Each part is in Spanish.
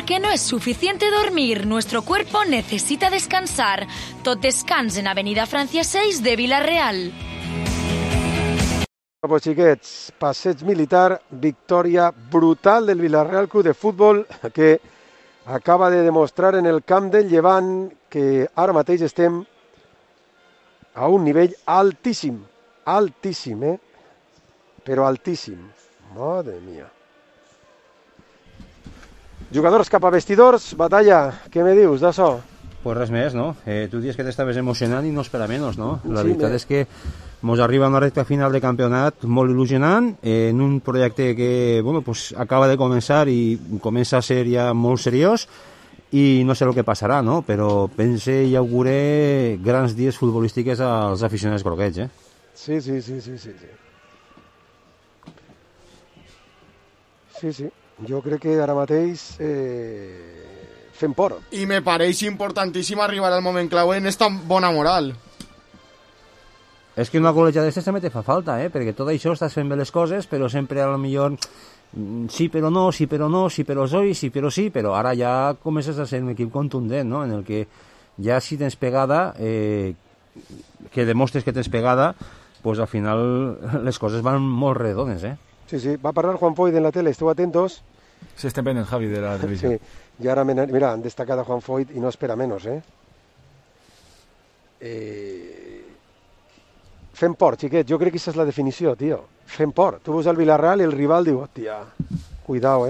que no es suficiente dormir, nuestro cuerpo necesita descansar. Tot descans en Avenida Francia 6 de Vila-real. Pues xiquets, passeig militar, victòria brutal del Vila-real Club de Futbol, que acaba de demostrar en el camp del Llevant que ara mateix estem a un nivell altíssim, però altíssim. Madre mía. Jugadors cap a vestidors, Batalla, què me dius d'això? Pues res més, no? Tu dius que t'estaves emocionant i no és per a menys, no? La veritat és que ens arriba una recta final de campionat molt il·lusionant en un projecte que bueno, pues acaba de començar i comença a ser ja molt seriós i no sé el que passarà, no? Però pense i auguré grans dies futbolístiques als aficionats groguets, eh? Sí. Jo crec que ara mateix fem por. I me pareix importantíssim arribar al moment clau en esta bona moral. És que una golejada d'aquestes també te fa falta, perquè tot això estàs fent bé les coses, però sempre a lo millor sí però no, sí però no, sí però soy, sí però sí, però ara ja comences a ser un equip contundent, no? En el que ja si tens pegada, que demostres que tens pegada, pues al final les coses van molt redones, Sí, va parlar Juan Foyt en la tele, esteu atentos. Sí, estem pendents, Javi, de la televisió. Sí, y ahora, mira, han destacado a Juan Foyt y no espera menos, Fem por, xiquet, jo crec que aquesta és la definició, tio. Fem por. Tu veus el Villarreal i el rival diu, hòstia, cuidado,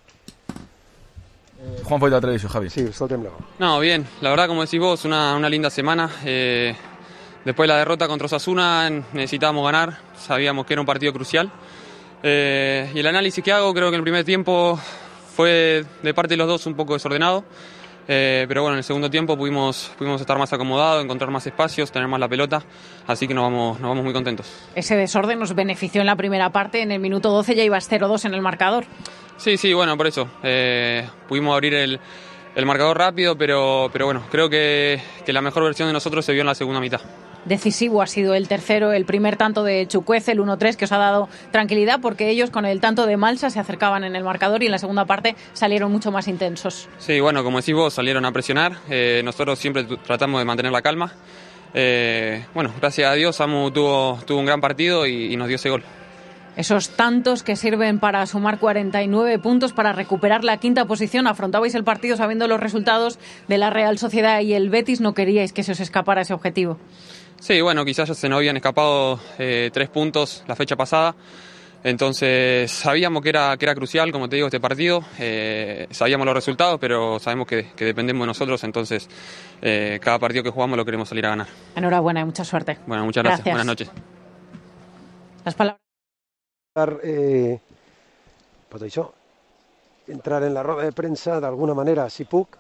Juan Foyt de la televisión, Javi. Sí, escoltem-lo. No, bien, la verdad, como decís vos, una linda semana. Después de la derrota contra Osasuna necesitábamos ganar, sabíamos que era un partido crucial. Y el análisis que hago, creo que en el primer tiempo fue de parte de los dos un poco desordenado. Pero bueno, en el segundo tiempo pudimos estar más acomodados, encontrar más espacios, tener más la pelota, así que nos vamos muy contentos. Ese desorden nos benefició en la primera parte, en el minuto 12 ya ibas 0-2 en el marcador. Sí, bueno, por eso. Pudimos abrir el marcador rápido, pero bueno, creo que la mejor versión de nosotros se vio en la segunda mitad. Decisivo ha sido el tercero, el primer tanto de Chukwueze, el 1-3, que os ha dado tranquilidad porque ellos con el tanto de Malsa se acercaban en el marcador y en la segunda parte salieron mucho más intensos. Sí, bueno, como decís vos, salieron a presionar. Nosotros siempre tratamos de mantener la calma. Bueno, gracias a Dios, Samu tuvo un gran partido y nos dio ese gol. Esos tantos que sirven para sumar 49 puntos para recuperar la quinta posición. Afrontabais el partido sabiendo los resultados de la Real Sociedad y el Betis. No queríais que se os escapara ese objetivo. Sí, bueno, quizás ya se nos habían escapado 3 puntos la fecha pasada. Entonces sabíamos que era crucial, como te digo, este partido. Sabíamos los resultados, pero sabemos que dependemos de nosotros. Entonces cada partido que jugamos lo queremos salir a ganar. Enhorabuena y mucha suerte. Bueno, muchas gracias. Buenas noches. Las palabras. Pues això, entrar en la roda de premsa d'alguna manera, si puc.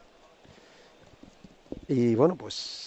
I, bueno, pues...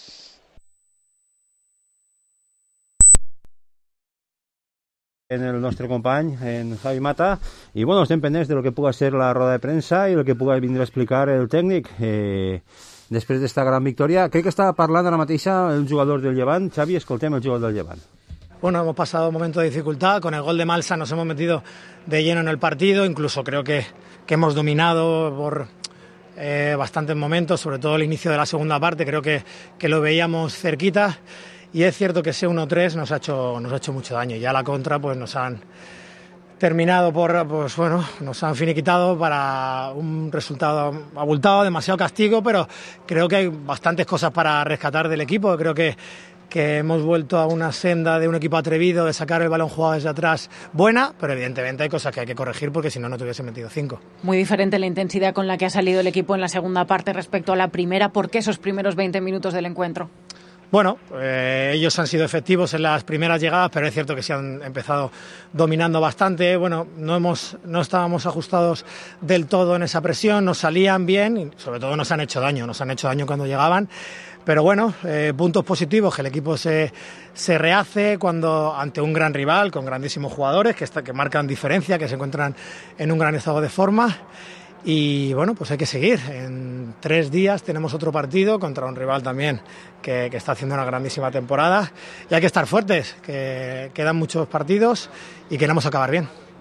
En el nostre company, en Javi Mata, i bueno, estem pendents de lo que puga ser la roda de premsa i el que puga vindre a explicar el tècnic després d'esta gran victòria. Crec que estava parlant ara mateixa el jugador del Llevant. Xavi, escoltem el jugador del Llevant. Bueno, hemos pasado un momento de dificultad, con el gol de Malsa nos hemos metido de lleno en el partido, incluso creo que hemos dominado por bastantes momentos, sobre todo el inicio de la segunda parte, creo que lo veíamos cerquita y es cierto que ese 1-3 nos ha hecho mucho daño. Ya a la contra pues nos han terminado nos han finiquitado para un resultado abultado, demasiado castigo, pero creo que hay bastantes cosas para rescatar del equipo. Creo que hemos vuelto a una senda de un equipo atrevido, de sacar el balón jugado desde atrás buena, pero evidentemente hay cosas que hay que corregir porque si no, no te hubiese metido 5. Muy diferente la intensidad con la que ha salido el equipo en la segunda parte respecto a la primera. ¿Por qué esos primeros 20 minutos del encuentro? Bueno, ellos han sido efectivos en las primeras llegadas, pero es cierto que se han empezado dominando bastante. Bueno, no estábamos ajustados del todo en esa presión, nos salían bien y sobre todo nos han hecho daño cuando llegaban. Pero bueno, puntos positivos, que el equipo se rehace cuando ante un gran rival, con grandísimos jugadores que marcan diferencia, que se encuentran en un gran estado de forma. Y bueno, pues hay que seguir. En 3 días tenemos otro partido contra un rival también que está haciendo una grandísima temporada. Y hay que estar fuertes, que quedan muchos partidos y queremos acabar bien.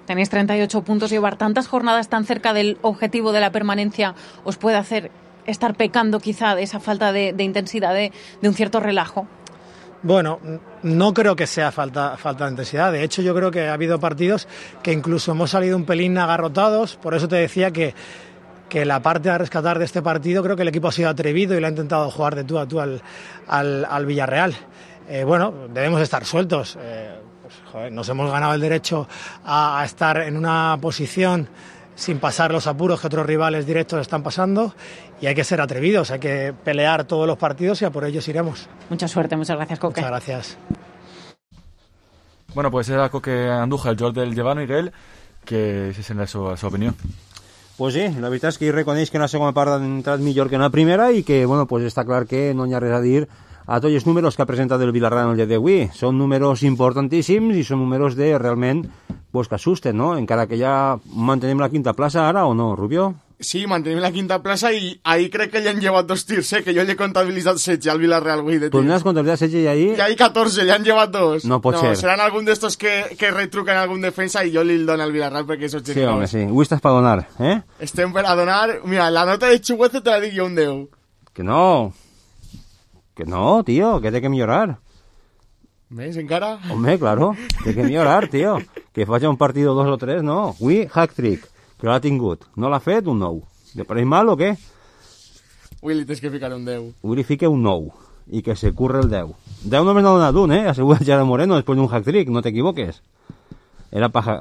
Tenéis 38 puntos, llevar tantas jornadas tan cerca del objetivo de la permanencia os puede hacer estar pecando quizá de esa falta de intensidad, de un cierto relajo. Bueno, no creo que sea falta de intensidad. De hecho, yo creo que ha habido partidos que incluso hemos salido un pelín agarrotados. Por eso te decía que la parte a rescatar de este partido, creo que el equipo ha sido atrevido y lo ha intentado jugar de tú a tú al Villarreal. Bueno, debemos estar sueltos. Nos hemos ganado el derecho a estar en una posición sin pasar los apuros que otros rivales directos están pasando, y hay que ser atrevidos, hay que pelear todos los partidos y a por ellos iremos. Mucha suerte, muchas gracias, Coque. Muchas gracias. Bueno, pues era Coque Andújar, el jugador del Llevant, Miguel, que se sent la seva opinió. Pues sí, la veritat és que ell reconeix que en la segona part han entrat millor que en la primera i que, bueno, pues està clar que no hi ha res a dir a tots els números que ha presentat el Villarreal en el dia d'avui. Són números importantíssims i són números de realment pues, que assusten, no? Encara que ja mantenem la quinta plaça ara o no, Rubio? Sí, mantenim la quinta plaça i ahí crec que li han llevat 2 tirs, que jo li he comptabilitzat 16 al Villarreal, güey, de tirs. Tu n'has comptabilitzat 16 i ahí... I ahí 14, li han llevat 2. No pot ser. Seran algun d'estos que retruquen algun defensa i jo li el dono al Villarreal perquè és objectiu. Sí, home, sí. Avui estàs per donar, eh? Estem per a donar... Mira, la nota de Chuguece te la dic jo un 10. Que no. Que no, tío, que té que millorar. ¿Ves, encara? Hombre, claro, té que millorar, tío. Que faci un partido 2 o 3, no. Avui, hack-trick, que l'ha tingut. No l'ha fet, un 9. ¿Le pareix mal o què? Avui li tens que ficar un 10. Avui li fique un 9. I que se curre el 10. 10 només n'ha donat un, Assegura el Gerard Moreno després d'un hack-trick, no t'equivoques. Era pa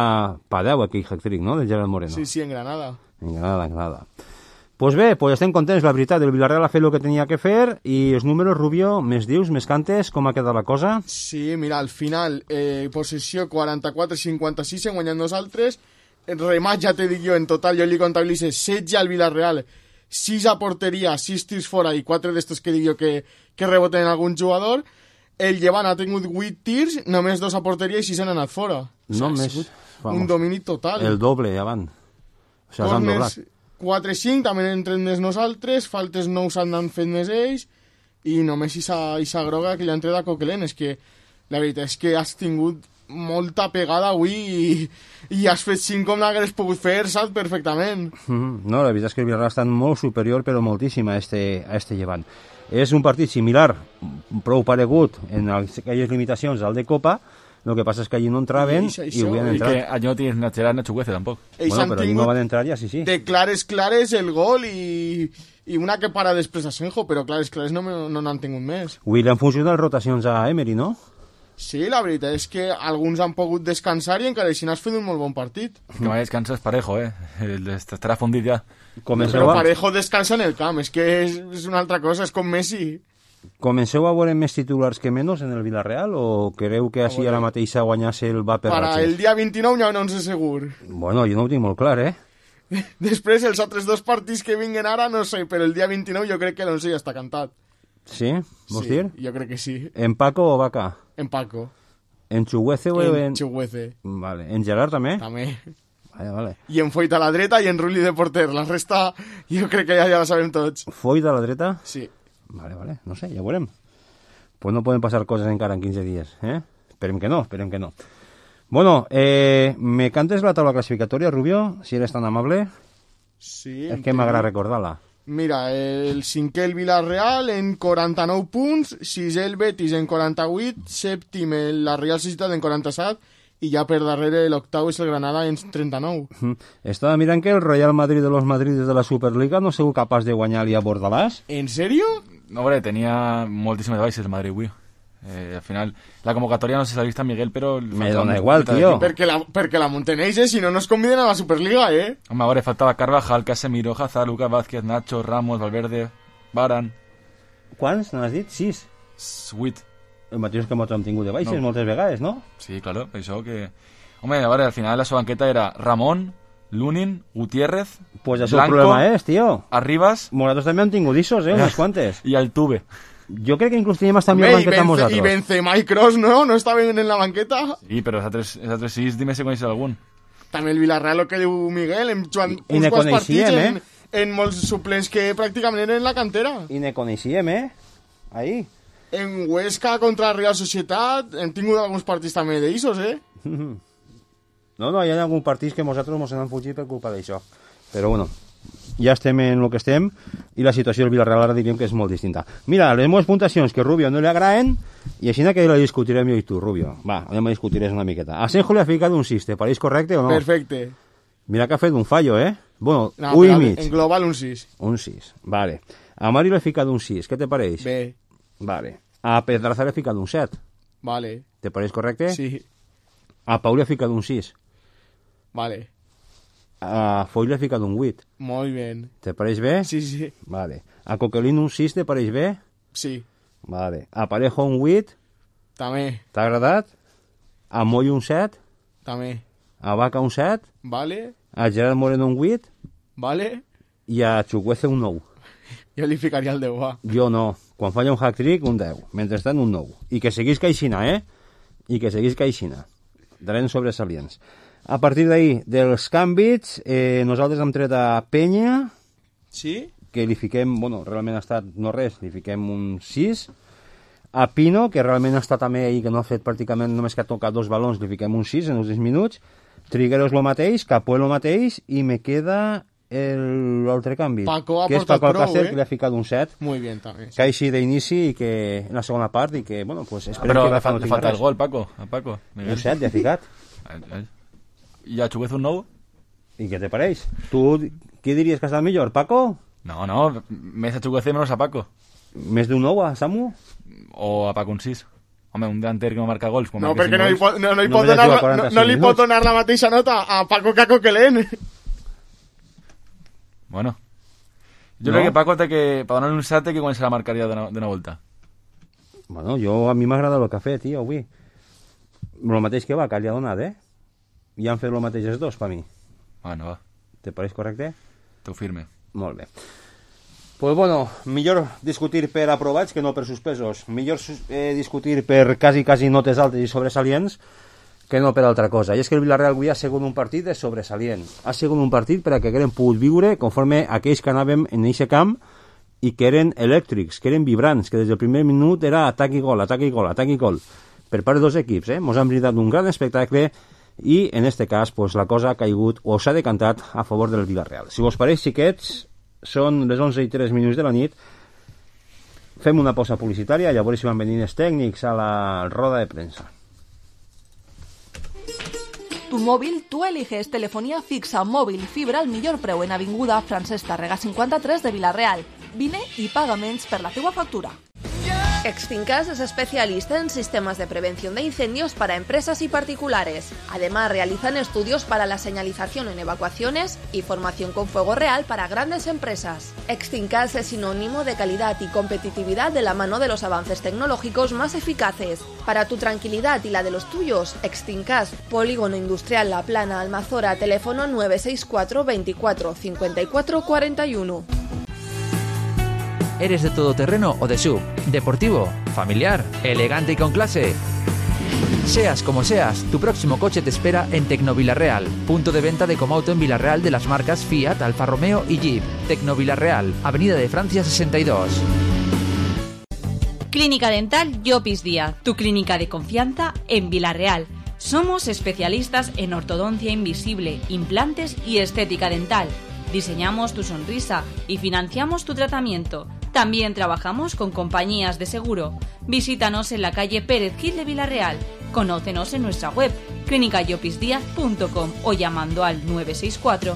10 aquell hack-trick, no?, del Gerard Moreno. Sí, en Granada. En Granada. Pues bé, pues estem contents, la veritat. El Villarreal ha fet el que tenia que fer i els números, Rubio, més dius, més cantes, com ha quedat la cosa? Sí, mira, al final, possessió 44-56, hem guanyat nosaltres. Remat, ja te dic jo, en total jo li comptabilitzo 16 al Villarreal, 6 a porteria, 6 tirs fora i 4 d'estos que dic jo que reboten en algun jugador. El Llevant ha tingut 8 tirs, només 2 a porteria i 6 han anat fora. Només, un domini total. El doble, avant. O sigui, s'han doblat. 4-5, també n'entren més nosaltres, faltes 9 s'han fet més ells, i només Isa groga que li ha entrat a Coquelin. És que la veritat és que has tingut molta pegada avui i has fet 5 com l'hagués pogut fer, saps, perfectament. No, la veritat és que el Villarreal ha estat molt superior, però moltíssim a este Llevant. És un partit similar, prou paregut en aquelles limitacions al de Copa. El que passa és que allí no entraven i avui han entrat. I que allí no tienes Nacherat ni Chuguece tampoc. Bueno, però allí no van entrar ja, sí. De clares el gol i una que para després a Senjo, però clares no n'han tingut més. Avui li han funcionat rotacions a Emery, no? Sí, la veritat és que alguns han pogut descansar i encara així n'has fet un molt bon partit. Que mai descanses Parejo, estarà fondit ja. Però Parejo descansa en el camp, és que és una altra cosa, és com Messi. Comenceu a veure més titulars que menys en el Villarreal o creu que així ara mateix a guanyar-se el va per ratxes? Para el dia 29 ja no en sé segur. Bueno, jo no ho tinc molt clar, Després, els altres 2 partits que vinguen ara, no sé, però el dia 29 jo crec que l'Once ja està cantat. Sí? Vols dir? Jo crec que sí. En Paco o Vaca? En Paco. En Chuguece o en Chuguece. Vale. En Gerard també? També. Vale. I en Foyt a la dreta i en Rulli de porter. La resta jo crec que ja la sabem tots. Foyt a la dreta? Sí. Vale, no sé, ja ho veurem. Pues no poden passar coses encara en 15 dies, Esperem que no. Bueno, me cantes la taula classificatòria, Rubio, si eres tan amable? Sí. És que m'agrada recordar-la. Mira, el 5è el Villarreal en 49 punts, 6è el Betis en 48, 7è la Real Societat en 47 i ja per darrere l'octau és el Granada en 39. Estava mirant que el Real Madrid de los Madrides de la Superliga no ha sigut capaç de guanyar-li a Bordalàs. ¿En serio? No, hombre, tenia moltíssimes baixes el Madrid avui. Al final, la convocatòria no sé si l'ha vist a Miguel, però... Me dona igual, tio. Perquè la Montenegro, si no nos conviden a la Superliga, Home, a veure, faltava Carvajal, Casemiro, Hazard, Lucas Vázquez, Nacho, Ramos, Valverde, Varane... Quants? N'has dit? 6? 8. El mateix que hem tingut de baixes moltes vegades, no? Sí, claro, això que... Home, a veure, al final la seva banqueta era Ramon, Lunin, Gutiérrez, pues això Blanco, el problema és, tio. Arribas... Nosaltres també han tingut isos, unes quantes. I Altuve. Jo crec que inclús teníem hasta millor banqueta amb nosaltres. I Benzema i Kroos, ¿no? ¿No estaven en la banqueta? Sí, però els altres 6, dime si coneixes algun. També el Villarreal, el que diu Miguel, hem jugat uns quants partits en molts suplents que pràcticament eren en la cantera. I ne coneixíem, Ahí. En Huesca contra la Real Societat hem tingut alguns partits també d'Isos, No, hi ha algun partits que nosaltres ens han fugit per culpa d'això. Però bueno, ja estem en el que estem i la situació del Villarreal ara diríem que és molt distinta. Mira, les meves puntuacions que a Rubio no li agraden i així que la discutirem jo i tu, Rubio. Va, anem a discutir una miqueta. A Senjo li ha ficat un 6, ¿te pareix correcte o no? Perfecte. Mira que ha fet un fallo, ¿eh? Bueno, No, un i mig. en global un 6. Un 6, vale. A Mario le ha ficat un 6, què te pareix? Bé. Vale. A Pedraza le ha ficat un 7. Vale. ¿Te pareix correcte? Sí. A Pau le ha ficat un 6. Vale. A Foy le ha ficat un 8. Muy bien. Te pareix bé? Sí, sí. Vale. A Coquelin un 6, te pareix bé? Sí. Vale. A Parejo un 8. També. T'ha agradat? A Moll un 7. També. A Vaca un 7. Vale. A Gerard Moreno un 8. Vale. I a Chukwueze un 9. Jo li ficaria el 10, va. Jo no. Quan falla un hat-trick, un 10. Mentrestant, un 9. I que seguís caixina, eh? I que seguís caixina. Darrers sobresalients. A partir d'ahir, dels canvis, nosaltres hem tret a Penya, Sí? que li fiquem, bueno, realment ha estat no res, li fiquem un 6. A Pino, que realment ha estat també ahir, que no ha fet pràcticament, només que ha tocat 2 balons, li fiquem un 6 en uns 10 minuts. Trigueros lo mateix, Capuel lo mateix, i me queda l'altre canvi, Paco ha que és portat Paco prou, Alcácer, eh? que li ha ficat un 7. Muy bien, també. Que així d'inici i que en la segona part i que, bueno, pues esperem Però que le Rafa no falta tingui el res. gol, Paco. A Paco. Un 7 li ha ficat. I a Chukwueze un 9? I què te pareix? Tu, qui diries que ha estat millor, Paco? No, més a Chukwueze menos a Paco. Més d'un 9 a Samu? O a Paco un 6. Home, un delanter que no marca gols. No, perquè no li pot Només donar, juga 45 no li pot minuts. donar la mateixa nota a Paco que a Coquelin. Bueno. Jo No? crec que Paco té que, per donar un 7, té que començar a marcar ja d'una volta. Bueno, a mi m'agrada el que ha fet, tio, avui. El mateix que Vaca li ha donat, eh? I han fet el mateix els dos, per mi. Bueno, va. Te pareix correcte? T'ho firme. Molt bé. Pues bueno, millor discutir per aprovats que no per suspesos. Millor discutir per quasi notes altes i sobresalients que no per altra cosa. I és que el Villarreal avui ha sigut un partit de sobresalient. Ha sigut un partit per a que haguem pogut viure conforme aquells que anàvem en aquest camp i que eren elèctrics, que eren vibrants, que des del primer minut era atac i gol, atac i gol, atac i gol. Per part de dos equips, Mos han brindat un gran espectacle i, en este cas, pues, la cosa ha caigut o s'ha decantat a favor del Villarreal. Si vos pareix, xiquets, són les 11:03 de la nit. Fem una pausa publicitària i llavors si van venir els tècnics a la roda de premsa. Tu móvil, tú eliges telefonía fixa, móvil, fibra al millor preu en Avinguda Francesc Tàrrega 53 de Villarreal. Vine i paga menys per la teua factura. Extincas es especialista en sistemas de prevención de incendios para empresas y particulares. Además, realizan estudios para la señalización en evacuaciones y formación con fuego real para grandes empresas. Extincas es sinónimo de calidad y competitividad de la mano de los avances tecnológicos más eficaces. Para tu tranquilidad y la de los tuyos, Extincas, Polígono Industrial La Plana, Almazora, teléfono 964 24 54 41. ¿Eres de todoterreno o de SUV? ¿Deportivo? ¿Familiar? ¿Elegante y con clase? Seas como seas, tu próximo coche te espera en Tecnovilarreal, punto de venta de Comauto en Villarreal de las marcas Fiat, Alfa Romeo y Jeep. Tecnovilarreal, Avenida de Francia 62. Clínica Dental Llopis Díaz, tu clínica de confianza en Villarreal. Somos especialistas en ortodoncia invisible, implantes y estética dental. Diseñamos tu sonrisa y financiamos tu tratamiento. También trabajamos con compañías de seguro. Visítanos en la calle Pérez Gil de Villarreal. Conócenos en nuestra web clinicayopisdiaz.com o llamando al 964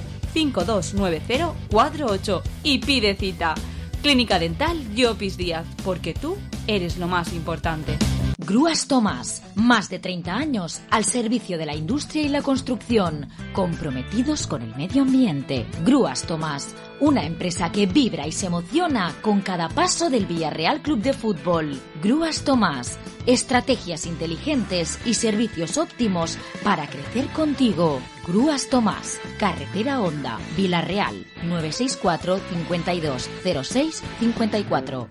529048 y pide cita. Clínica Dental Llopis Díaz, porque tú eres lo más importante. Grúas Tomás, más de 30 años al servicio de la industria y la construcción, comprometidos con el medio ambiente. Grúas Tomás, una empresa que vibra y se emociona con cada paso del Villarreal Club de Fútbol. Grúas Tomás, estrategias inteligentes y servicios óptimos para crecer contigo. Grúas Tomás, Carretera Honda, Villarreal, 964 52 06 54.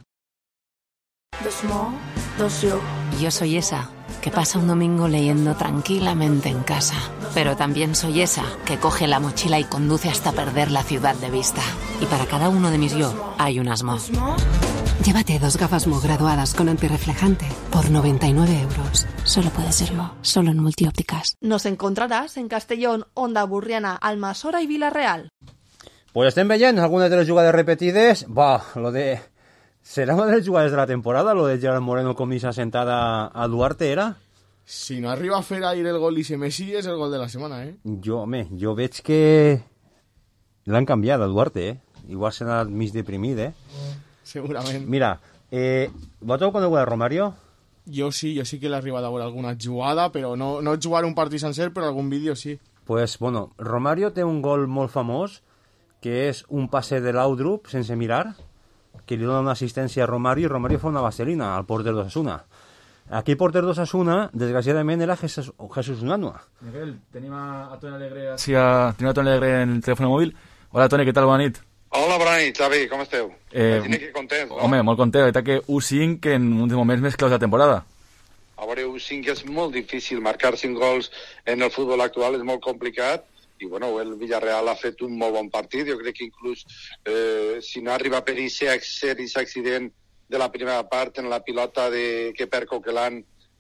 Yo soy esa que pasa un domingo leyendo tranquilamente en casa. Pero también soy esa que coge la mochila y conduce hasta perder la ciudad de vista. Y para cada uno de mis yo hay un Asmo. Llévate 2 gafas Mo graduadas con antirreflejante por 99 euros. Solo puede ser Mo, solo en Multiópticas. Nos encontraràs en Castellón, Onda Burriana, Almassora i Vila-real. Pues estem veient algunes de les jugades repetides. ¿Será una de las jugadas de la temporada, lo de Gerard Moreno con misa sentada a Duarte, era? Si no arriba a fer aire el gol i se Messi és el gol de la setmana, Jo veig que l'han canviat a Duarte, Igual s'ha anat mig deprimit, Segurament. Mira, ¿vos conegut a Romario? Jo sí que l'he arribat a veure alguna jugada, però no jugar un partit sencer, però algun vídeo sí. Pues, bueno, Romario té un gol molt famós, que és un passe de Laudrup sense mirar, que li dona una assistència a Romario, i Romario fa una vaselina al porter d'Osasuna. Aquí porter d'Osasuna, desgraciadament, era Jesús Unanua. Miguel, tenim a Toni Alegre en el telèfon mòbil. Hola, Toni, què tal? Bona nit. Hola, bona nit, Xavi, com esteu? Imagina que contents, no? Home, molt content. Veritat que U5 en un dels moments més claus de la temporada. A veure, U5 és molt difícil. Marcar 5 gols en el futbol actual és molt complicat. I, bueno, el Villarreal ha fet un molt bon partit. Jo crec que inclús, si no arriba per aquest accident de la primera part en la pilota que per Coquelin,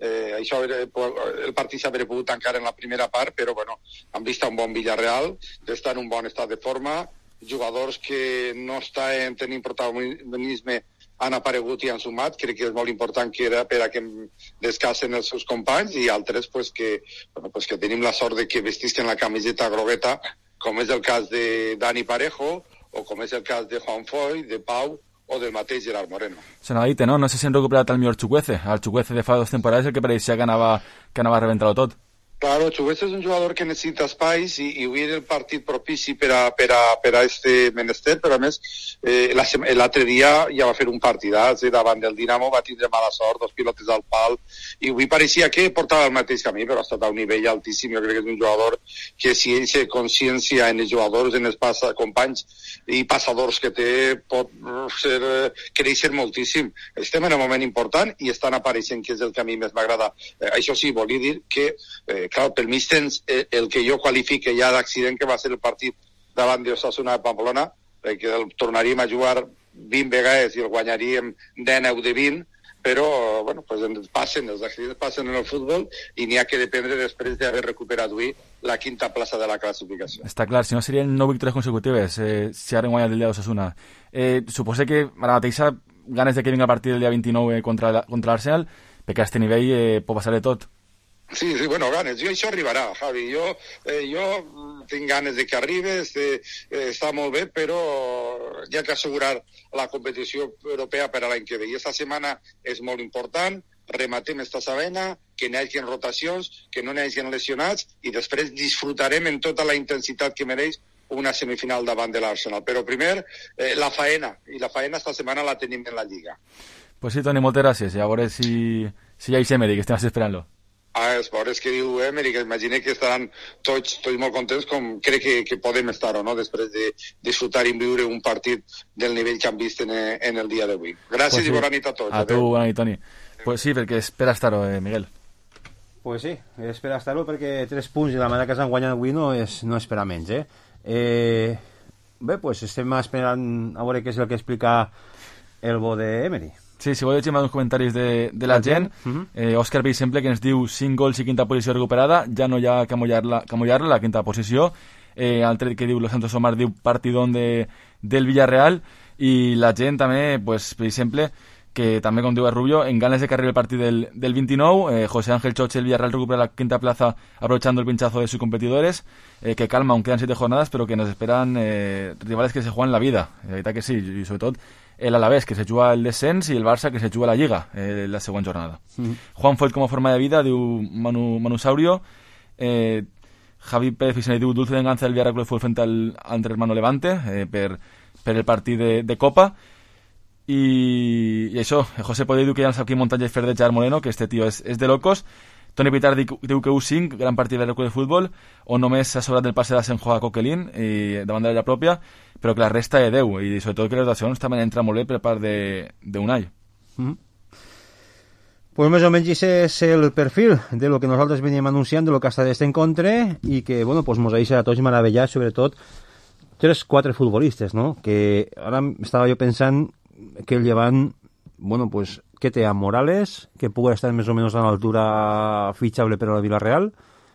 el partit s'hauria pogut tancar en la primera part, però, bueno, han vist un bon Villarreal, està en un bon estat de forma, jugadors que no estan tenint protagonisme han aparegut i han sumat. Crec que és molt important que era per a que descansen els seus companys, i altres que tenim la sort de que vestisquen la camiseta grogueta, com és el cas de Dani Parejo o com és el cas de Juan Foy, de Pau o del mateix Gerard Moreno. Se n'ha dit, no? No sé si han recuperat el millor Chukwueze. El Chukwueze de fa 2 temporades, el que pareixia que anava a rebentar-ho tot. Claro, Chukwueze és un jugador que necessita espais i avui era el partit propici per a este menester, però a més l'altre dia ja va fer un partidàs davant del Dinamo, va tindre mala sort, 2 pilotes al pal, i avui pareixia que portava el mateix camí, però ha estat a un nivell altíssim. Jo crec que és un jugador que si ell té consciència en els jugadors, en els companys i passadors que té, pot créixer moltíssim. Estem en un moment important i estan apareixent, que és el que a mi més m'agrada. Això sí, volia dir que clar, per mi el que jo qualifique ja d'accident que va ser el partit davant d'Osasuna de Pamplona, que el tornaríem a jugar 20 vegades i el guanyaríem 19 de 20, però bueno, pues els accidents passen en el futbol i n'hi ha que dependre després d'haver recuperat avui la 5ª plaça de la classificació. Està clar, si no serien 9 victòries consecutives si ara guanyat el dia d'Osasuna. Suposo que ara mateixa ganes de que vingui el partit del dia 29 contra l'Arsenal, perquè a aquest nivell pot passar de tot. Sí, bueno, ganes. Això arribarà, Javi. Jo tinc ganes de que arribi, està molt bé, però hi ha que assegurar la competició europea per a l'any que ve. I aquesta setmana és molt important, rematem esta setmana, que n'hi hagi rotacions, que no n'hi hagi lesionats, i després disfrutarem en tota la intensitat que mereix una semifinal davant de l'Arsenal. Però primer, la faena, i la faena esta setmana la tenim en la Lliga. Pues sí, Toni, moltes gràcies. I a veure si hi ha Emery, que estem esperant-lo. Els pobres que diu Emery, que imagina que estaran tots molt contents, com crec que podem estar-ho, no? Després de disfrutar i viure un partit del nivell que han vist en el dia d'avui. Gràcies, pues sí. I bona nit a tots. A tu, bona nit, Toni. Pues sí, perquè espera estar-ho, Miguel. Pues sí, espera estar-ho, perquè 3 punts i la manera que s'han guanyat avui no és per a menys, Bé, pues estem esperant a veure què és el que explica el bo d'Emery. Sí, si voleu llegir uns comentaris de la gent, Òscar B. sempre que ens diu 5 gols i 5ª posició recuperada, ja no hi ha que mullar-la, la 5ª posició. Altre que diu Los Santos Omar diu partidón del Villarreal, i la gent també, pues, per exemple, que també, com diu el Rubio, en ganes de que arribi el partit del 29, José Ángel Choche, el Villarreal recupera la 5ª plaza aprovechando el pinchazo de sus competidores, que calma, aún quedan 7 jornadas, pero que nos esperan rivales que se juegan la vida. La veritat que sí, i sobretot el Alavés, que se juga el descens, i el Barça, que se juga la Lliga la següent jornada. Juan Foyt com a forma de vida, diu Manu Saurio. Javi Pérez Fisani diu dulce venganza del Villarreal fue frente al hermano Levante per el partit de Copa. I això, José Podé diu que ja no sap quin muntatge fer de Gerard Moreno, que este tio és de locos. Toni Pitar diu que U5, gran partit del Real de Futbol, on només s'ha sobrat del passe d'Asenjo a Coquelin davant de la pròpia, però que la resta de 10, i sobretot que les rotacions també entra molt bé per part d'Unai. Pues més o menys ese és el perfil de lo que nosaltres veníem anunciant, de lo que ha estat este encontre, i que, bueno, pues mos deixa a tots meravellats, sobretot 3-4 futbolistes, no? Que ara estava jo pensant que el Llevant bueno, pues, què té? A Morales, que pugui estar més o menys a l'altura fitxable per a la Villarreal,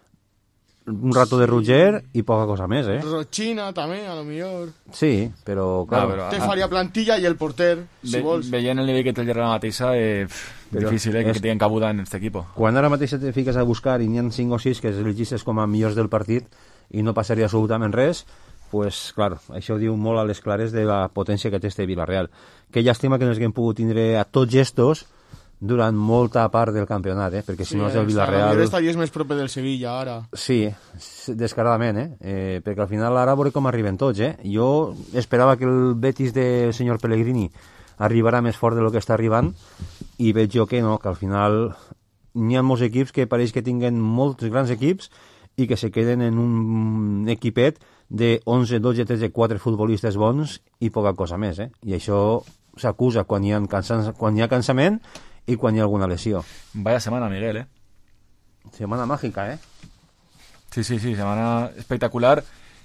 un rato de Roger i poca cosa més, Rochina també, a lo millor. Sí, però, clar... Te faria plantilla i el porter, si vols. Veient el nivell que té el Gerard mateixa, difícil que tinguin cabuda en aquest equip. Quan ara mateix te fiques a buscar i n'hi ha 5 o 6 que elegistes com a millors del partit i no passaria absolutament res, pues, clar, això diu molt a les clares de la potència que té este Villarreal. Que llàstima que no haguem pogut tindre a tots gestos durant molta part del campionat, perquè si no és el Villarreal... Sí, estaries més proper del Sevilla, ara. Sí, descaradament, perquè al final ara veuré com arriben tots, Jo esperava que el Betis del senyor Pellegrini arribarà més fort de lo que està arribant i veig jo que no, que al final n'hi ha molts equips que pareix que tinguen molts grans equips i que se queden en un equipet de 11, 12, 13, 4 futbolistes bons i poca cosa més, I això s'acusa quan hi ha cansament i quan hi ha alguna lesió. Vaya semana, Miguel, Semana mágica, Sí, semana espectacular.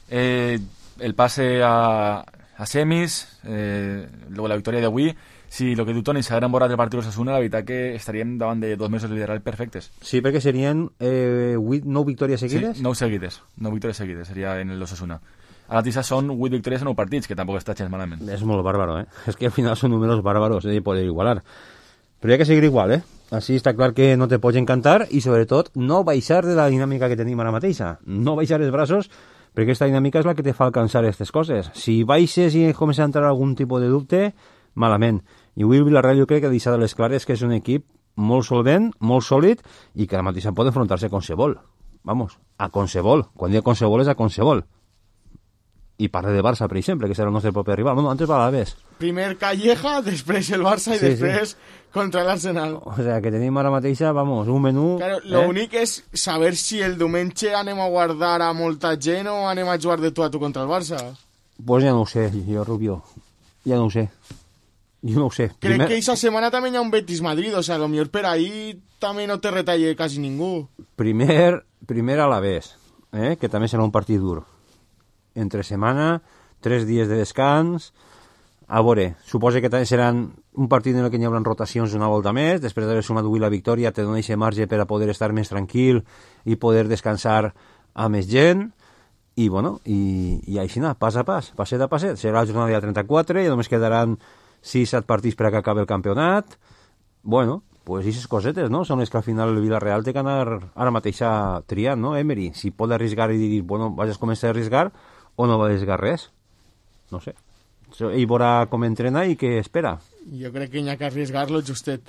El pase a semis, luego la victòria d'avui. Si lo que diu Toni s'hagueren borrat el partit d'Osasuna, la veritat que estaríem davant de 2 mesos de lideral perfectes. Sí, perquè serien 9 victòries seguides? Sí, 9 victòries seguides, seria en l'Osasuna. A la Tissa són 8 victòries en 9 partits, que tampoc està gens malament. És molt bàrbaro, És que al final són números bàrbaros, de poder igualar. Però hi ha que seguir igual, Així està clar que no te pots encantar i, sobretot, no baixar de la dinàmica que tenim ara mateixa. No baixar els braços, perquè aquesta dinàmica és la que te fa alcançar aquestes coses. Si baixes i comença a entrar algun tipus de dubte, malament. I avui el Villarreal jo crec que ha deixat a les clares que és un equip molt solvent, molt sòlid i que ara mateix pot enfrontar-se a qualsevol. Vamos, a qualsevol. Quan dic qualsevol és a qualsevol. I parla de Barça, per exemple, que serà el nostre propi rival. Bueno, antes va a la vez. Primer Calleja, després el Barça i després contra l'Arsenal. O sea, que tenim ara mateixa, vamos, un menú... Claro, l'únic és saber si el diumenge anem a guardar a molta gent o anem a jugar de tu a tu contra el Barça. Pues ja no ho sé, jo, Rubio. Ja no ho sé. Jo no ho sé. Crec que aquesta setmana també hi ha un Betis-Madrid, o sea, potser per ahí també no te retalle quasi ningú. Primer a la vez, que també serà un partit dur. Entre setmana, 3 dies de descans. A veure, suposa que també seran un partit en què hi haurà rotacions una volta més, després d'haver sumat avui la victòria te dona aquest marge per a poder estar més tranquil i poder descansar a més gent, i bueno, i així anar, pas a pas, passet a passet. Serà la jornada dia 34 i només quedaran 6-7 partits per a que acabi el campionat. Bueno, pues aquestes cosetes, no? Són les que al final el Villarreal té que anar ara mateix triant, no, Emery? Si pot arriscar i dir, bueno, vaig a començar a arriscar o no va arriscar res. No sé. Ell veurà com entrena i què espera. Jo crec que hi ha que arriesgar-lo justet.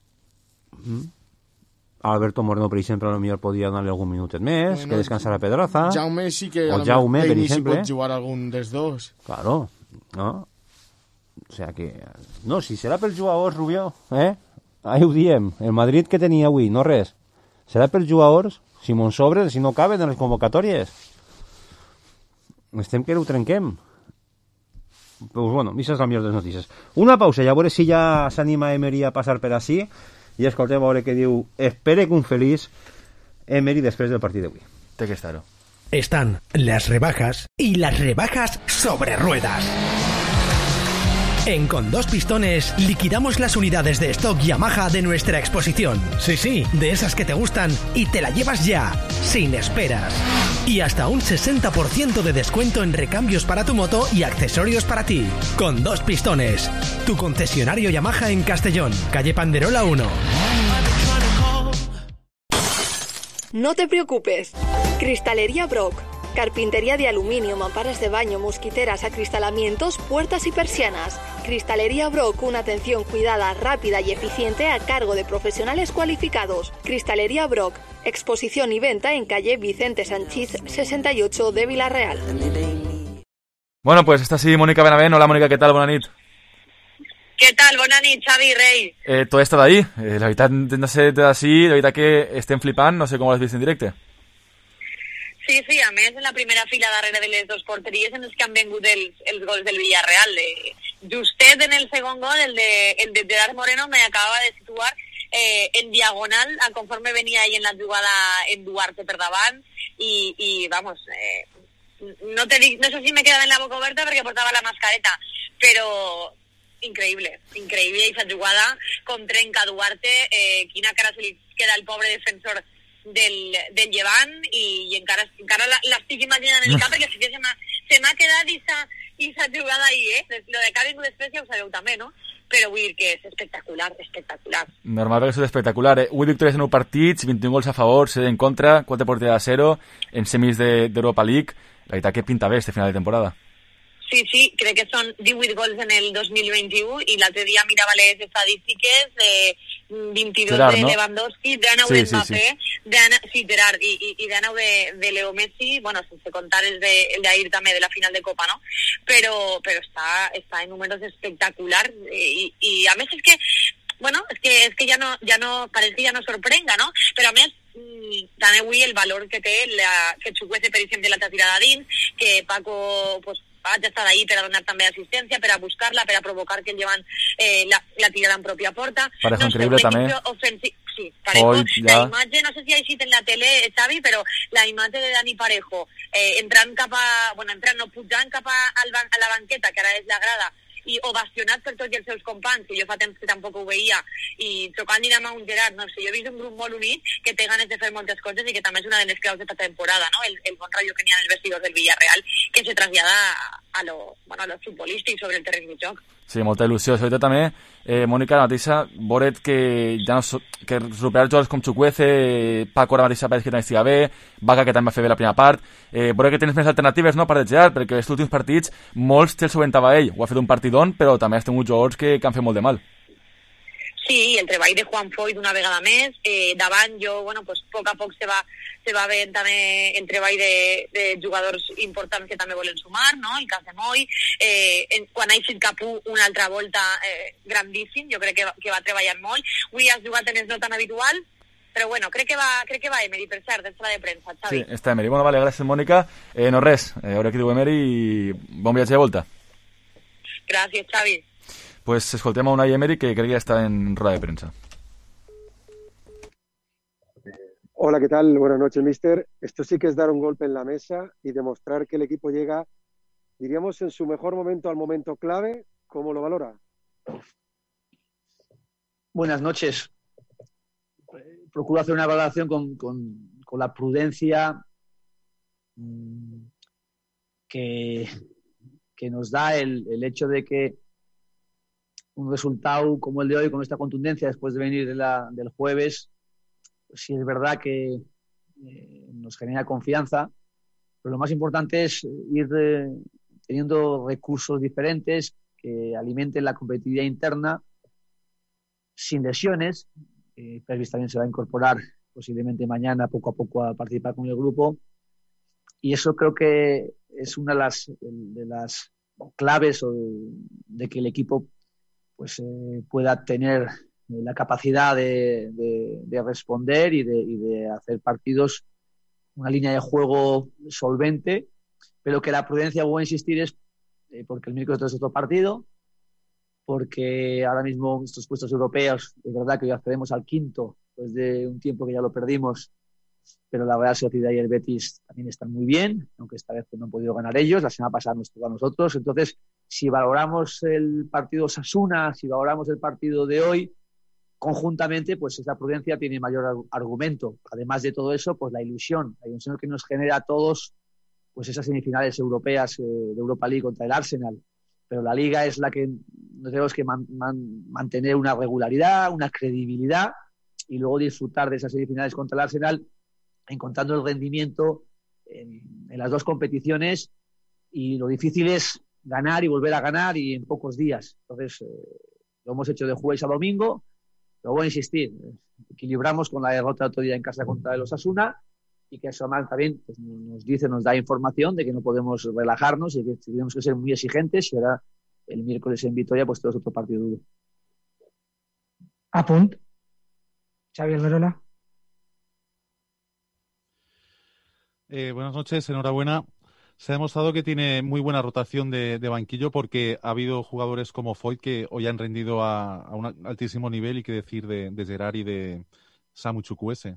Alberto Moreno, per exemple, potser podria donar-li algun minutet més, que descansar a Pedraza. Jaume sí que o Jaume, per exemple, pot jugar algun dels dos. Claro, no? O sea que... No, si serà pels jugadors, Rubio, ahí ho diem. El Madrid que tenia avui, no res. Serà pels jugadors, si m'on sobren, si no caben en les convocatòries. Estem que ho trenquem. Pues bueno, això és la millor de les notícies. Una pausa, i a veure si ja s'anima Emery a passar per així, i escoltem a veure què diu espere que un feliç Emery després del partit d'avui. Té que estar-ho. Están las rebajas y las rebajas sobre ruedas. En Con Dos Pistones liquidamos las unidades de stock Yamaha de nuestra exposición. Sí, de esas que te gustan y te la llevas ya, sin esperas. Y hasta un 60% de descuento en recambios para tu moto y accesorios para ti. Con Dos Pistones, tu concesionario Yamaha en Castellón, calle Panderola 1. No te preocupes. Cristalería Brock. Carpintería de aluminio, mamparas de baño, mosquiteras, acristalamientos, puertas y persianas. Cristalería Brock, una atención cuidada, rápida y eficiente a cargo de profesionales cualificados. Cristalería Brock, exposición y venta en calle Vicente Sanchís 68 de Vila-real. Bueno, pues està així Mónica Benavent. Hola, Mónica, què tal? Bona nit. Què tal? Bona nit, Xavi Rey. Tu has estat ahí. La veritat, de ser així, la veritat que estem flipant. No sé com ho has vist en directe. Sí, a més, en la primera fila darrere de les dos porteries en els que han vengut els gols del Villarreal. Justet en el segon gol, el de Gerard Moreno, me acabava de situar en diagonal, conforme venia ahí en la jugada en Duarte per davant, i vamos, no sé si me quedava en la boca oberta perquè portava la mascareta, però increïble aquesta jugada, com trenca Duarte, quina cara se li queda al pobre defensor del Llevant, i encara l'estic imaginant en el cap, perquè sí que se m'ha quedat aquesta jugada ahí, lo de Kevin després ja ho sabeu també, no? Però vull dir que és espectacular. Normal que és espectacular. 8 victòries en 9 partits, 21 gols a favor, 7 en contra, 4 porteries a 0 en semis d'Europa League. La veritat que pinta bé este final de temporada. Sí, crec que són 18 gols en el 2021 i l'altre dia mirava les estadístiques de 22 Gerard, de no? Lewandowski, 19 de Mbappé, Gerard, i 19 de Leo Messi, bueno, sense contar el d'ahir també de la final de Copa, no? Però està en números espectacular i a més és que, bueno, és que ja no pareix que ja no sorprenga, no? Però a més també avui el valor que té que Chukwueze, per exemple, l'altra tirada dins, que Paco pues vaig estar ahí per a donar també assistència, per a buscar-la, per a provocar que el Llevant la tirada en pròpia porta. Parejo increïble també. Sí, Parejo. Ja. La imatge, no sé si ha eixit en la tele, Xavi, però la imatge de Dani Parejo entrant pujant cap a la banqueta, que ara és la grada, i ovacionat per tots els seus companys, que jo fa temps que tampoc ho veia, i tocant dinam a un Gerard, no sé, jo he vist un grup molt unit que té ganes de fer moltes coses i que també és una de les claus d'esta temporada, no? El bon rotllo que n'hi ha en els vestidors del Villarreal, que se trasllada a lo futbolístic sobre el terreny de joc. Sí, molta il·lusió. Sobretot també, Mònica, la mateixa, veure't que ja no que recuperar jugadors com Chukwueze, Paco ara mateixa pareix que també estiga bé, Vaca, que també va fer bé la primera part, veure que tens més alternatives, no?, a part de Gerard, perquè els últims partits molts te'ls solventava ell, ho ha fet un partidón, però també has tingut jugadors que han fet molt de mal. Sí, el treball de Juan Foyt una vegada més, davant jo, bueno, pues poc a poc se va veient també el treball de jugadors importants que també volen sumar, no? El cas de Moi, quan ha eixit Capú una altra volta grandíssim, jo crec que va treballar molt. Avui has jugat en el no tan habitual, però bueno, crec que va Emery, per cert, en sala de premsa, Xavi. Sí, està Emery. Bueno, vale, gràcies, Mònica. No res, a veure què diu Emery i bon viatge de volta. Gràcies, Xavi. Pues escoltem a Unai Emery, que crec que ja està en roda de prensa. Hola, ¿qué tal? Buenas noches, mister. Esto sí que es dar un golpe en la mesa y demostrar que el equipo llega, diríamos, en su mejor momento al momento clave. ¿Cómo lo valora? Buenas noches. Procuro hacer una valoración con la prudencia que nos da el hecho de que un resultado como el de hoy, con esta contundencia después de venir del jueves, pues sí es verdad que nos genera confianza, pero lo más importante es ir teniendo recursos diferentes que alimenten la competitividad interna sin lesiones. Pervis también se va a incorporar posiblemente mañana poco a poco a participar con el grupo, y eso creo que es una de las claves de que el equipo pues pueda tener la capacidad de responder y de hacer partidos, una línea de juego solvente, pero que la prudencia, voy a insistir, es porque el miércoles es otro partido, porque ahora mismo estos puestos europeos, es verdad que hoy accedemos al quinto, después de un tiempo que ya lo perdimos, pero la Real Sociedad y el Betis también están muy bien, aunque esta vez no han podido ganar ellos, la semana pasada nos tocó a nosotros. Entonces, si valoramos el partido Osasuna, si valoramos el partido de hoy, conjuntamente, pues esa prudencia tiene mayor argumento. Además de todo eso, pues la ilusión que nos genera a todos, pues esas semifinales europeas de Europa League contra el Arsenal. Pero la Liga es la que tenemos que mantener una regularidad, una credibilidad, y luego disfrutar de esas semifinales contra el Arsenal, encontrando el rendimiento en las dos competiciones, y lo difícil es ganar y volver a ganar y en pocos días. Entonces, lo hemos hecho de jueves a domingo, pero voy a insistir, equilibramos con la derrota otro día en casa contra el Osasuna, y que eso más también pues, nos da información de que no podemos relajarnos y que tenemos que ser muy exigentes, y ahora el miércoles en Vitoria pues todo es otro partido duro. Apunt. Xavi Alberola. Buenas noches, enhorabuena. Se ha demostrado que tiene muy buena rotación de banquillo, porque ha habido jugadores como Foyt que hoy han rendido a un altísimo nivel, y qué decir de Gerard y de Samu Chukwueze.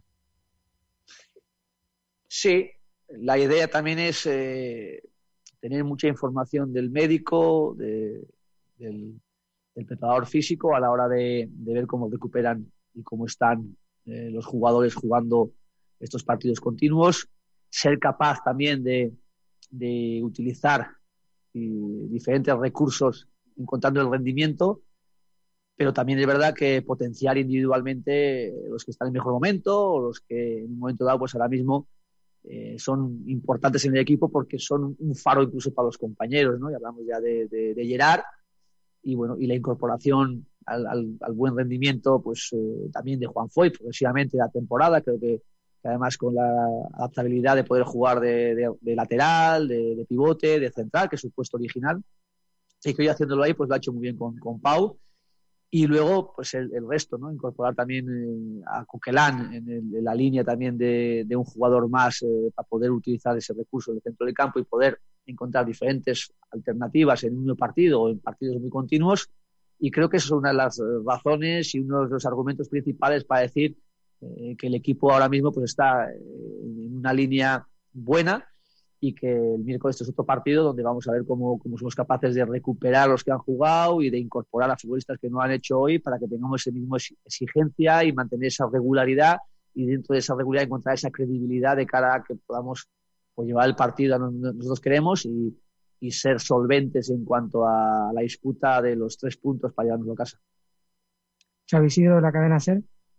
Sí, la idea también es tener mucha información del médico, del preparador físico a la hora de ver cómo recuperan y cómo están los jugadores jugando estos partidos continuos, ser capaz también de utilizar diferentes recursos encontrando el rendimiento, pero también es verdad que potenciar individualmente los que están en mejor momento o los que en un momento dado pues ahora mismo son importantes en el equipo porque son un faro incluso para los compañeros, ¿no? Y hablamos ya de Gerard y bueno, y la incorporación al buen rendimiento pues también de Juan Foyth progresivamente la temporada. Creo que además con la adaptabilidad de poder jugar de lateral, de pivote, de central, que es su puesto original, y que hoy haciéndolo ahí pues lo ha hecho muy bien con Pau. Y luego, pues el resto, ¿no? Incorporar también a Coquelin en la línea también de un jugador más para poder utilizar ese recurso en el centro del campo y poder encontrar diferentes alternativas en un mismo partido o en partidos muy continuos. Y creo que esa es una de las razones y uno de los argumentos principales para decir que el equipo ahora mismo pues está en una línea buena y que el miércoles es otro partido donde vamos a ver cómo somos capaces de recuperar los que han jugado y de incorporar a futbolistas que no han hecho hoy para que tengamos esa misma exigencia y mantener esa regularidad y dentro de esa regularidad encontrar esa credibilidad de cara a que podamos pues, llevar el partido a donde nosotros queremos y ser solventes en cuanto a la disputa de los 3 puntos para llevarnos a casa. Xavi Isidro de la cadena SER.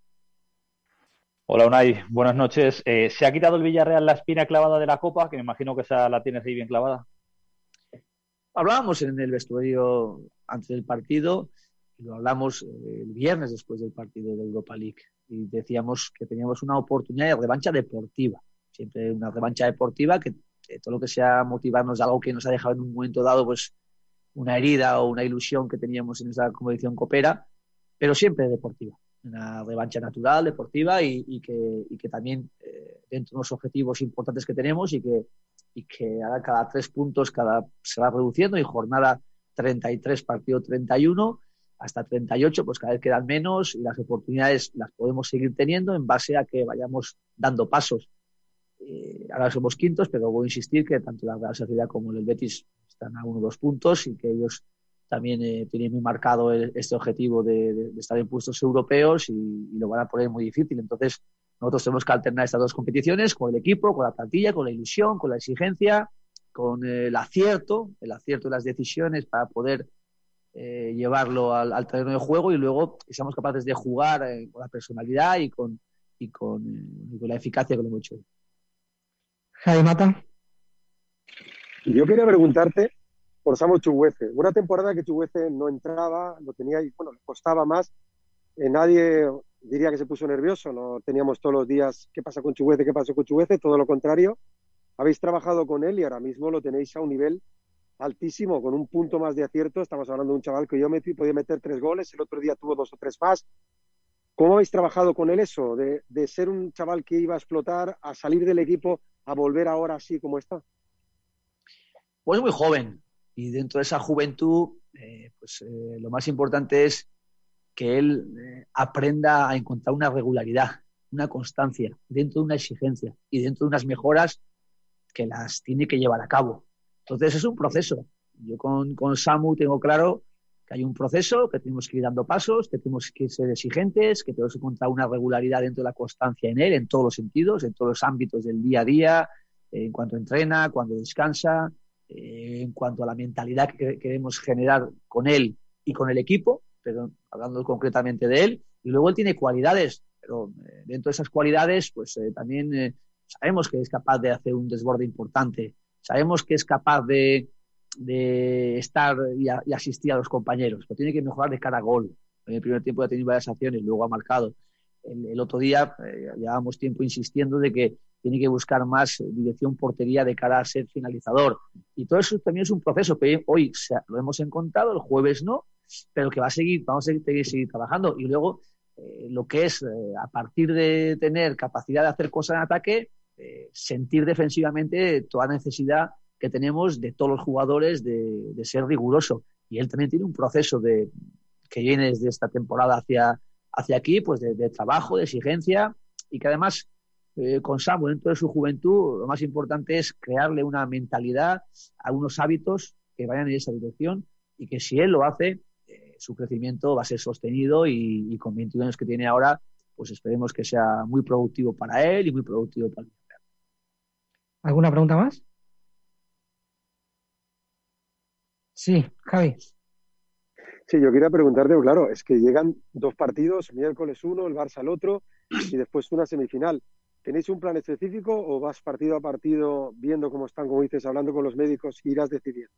Hola Unai, buenas noches. ¿Se ha quitado el Villarreal la espina clavada de la Copa? Que me imagino que esa la tienes ahí bien clavada. Hablábamos en el vestuario antes del partido y lo hablamos el viernes después del partido de Europa League y decíamos que teníamos una oportunidad de revancha deportiva. Siempre una revancha deportiva que todo lo que sea motivarnos de algo que nos ha dejado en un momento dado pues una herida o una ilusión que teníamos en esa competición copera, pero siempre deportiva. Una revancha natural, deportiva y que también dentro de los objetivos importantes que tenemos y que ahora cada 3 puntos se va reduciendo y jornada 33, partido 31 hasta 38 pues cada vez quedan menos y las oportunidades las podemos seguir teniendo en base a que vayamos dando pasos. Ahora somos quintos, pero voy a insistir que tanto la Real Sociedad como el Betis están a 1 o 2 puntos y que ellos también tienen muy marcado este objetivo de estar en puestos europeos y lo van a poner muy difícil. Entonces, nosotros tenemos que alternar estas 2 competiciones con el equipo, con la plantilla, con la ilusión, con la exigencia, con el acierto de las decisiones para poder llevarlo al terreno de juego y luego que seamos capaces de jugar con la personalidad y con la eficacia que lo hemos hecho hoy. Javi Mata. Yo quería preguntarte por Samu Chukwueze. Una temporada que Chukwueze no entraba, lo tenía y bueno, le costaba más. Nadie diría que se puso nervioso, no teníamos todos los días ¿qué pasa con Chukwueze? ¿Qué pasó con Chukwueze? Todo lo contrario. Habéis trabajado con él y ahora mismo lo tenéis a un nivel altísimo, con un punto más de acierto. Estamos hablando de un chaval que yo podía meter 3 goles, el otro día tuvo 2 o 3 más. ¿Cómo habéis trabajado con él eso? De ser un chaval que iba a explotar, a salir del equipo, a volver ahora así como está. Pues muy joven. Y dentro de esa juventud, lo más importante es que él aprenda a encontrar una regularidad, una constancia, dentro de una exigencia y dentro de unas mejoras que las tiene que llevar a cabo. Entonces es un proceso. Yo con Samu tengo claro que hay un proceso, que tenemos que ir dando pasos, que tenemos que ser exigentes, que tenemos que encontrar una regularidad dentro de la constancia en él, en todos los sentidos, en todos los ámbitos del día a día, en cuanto entrena, cuando descansa, en cuanto a la mentalidad que queremos generar con él y con el equipo, pero hablando concretamente de él. Y luego él tiene cualidades, pero dentro de esas cualidades pues también sabemos que es capaz de hacer un desborde importante, sabemos que es capaz de estar y asistir a los compañeros, pero tiene que mejorar de cara a gol. En el primer tiempo ya ha tenido varias acciones, luego ha marcado. El otro día llevábamos tiempo insistiendo de que tiene que buscar más dirección portería de cara a ser finalizador. Y todo eso también es un proceso que hoy lo hemos encontrado, el jueves no, pero que vamos a seguir trabajando. Y luego lo que es, a partir de tener capacidad de hacer cosas en ataque, sentir defensivamente toda la necesidad que tenemos de todos los jugadores de ser riguroso. Y él también tiene un proceso que viene desde esta temporada hacia aquí, pues de trabajo, de exigencia, y que además con Samu dentro de su juventud lo más importante es crearle una mentalidad, algunos hábitos que vayan en esa dirección y que si él lo hace su crecimiento va a ser sostenido y con 21 años que tiene ahora, pues esperemos que sea muy productivo para él y muy productivo para el Villarreal. ¿Alguna pregunta más? Sí, Javi. Sí, yo quería preguntarte, claro, es que llegan 2 partidos, miércoles uno, el Barça el otro, y después una semifinal. ¿Tenéis un plan específico o vas partido a partido viendo cómo están, como dices, hablando con los médicos e irás decidiendo?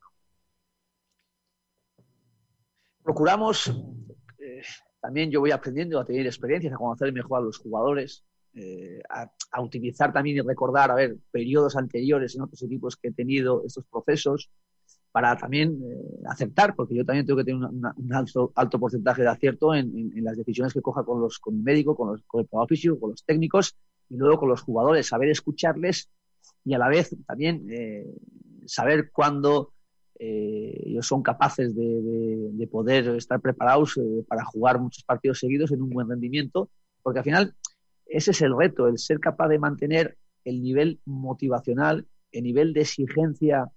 Procuramos, también yo voy aprendiendo a tener experiencias, a conocer mejor a los jugadores, a utilizar también y recordar, periodos anteriores en otros equipos que he tenido estos procesos, para también acertar, porque yo también tengo que tener un alto porcentaje de acierto en las decisiones que coja con el médico, con el preparador físico, con los técnicos y luego con los jugadores, saber escucharles y a la vez también saber cuándo ellos son capaces de poder estar preparados para jugar muchos partidos seguidos en un buen rendimiento, porque al final ese es el reto, el ser capaz de mantener el nivel motivacional, el nivel de exigencia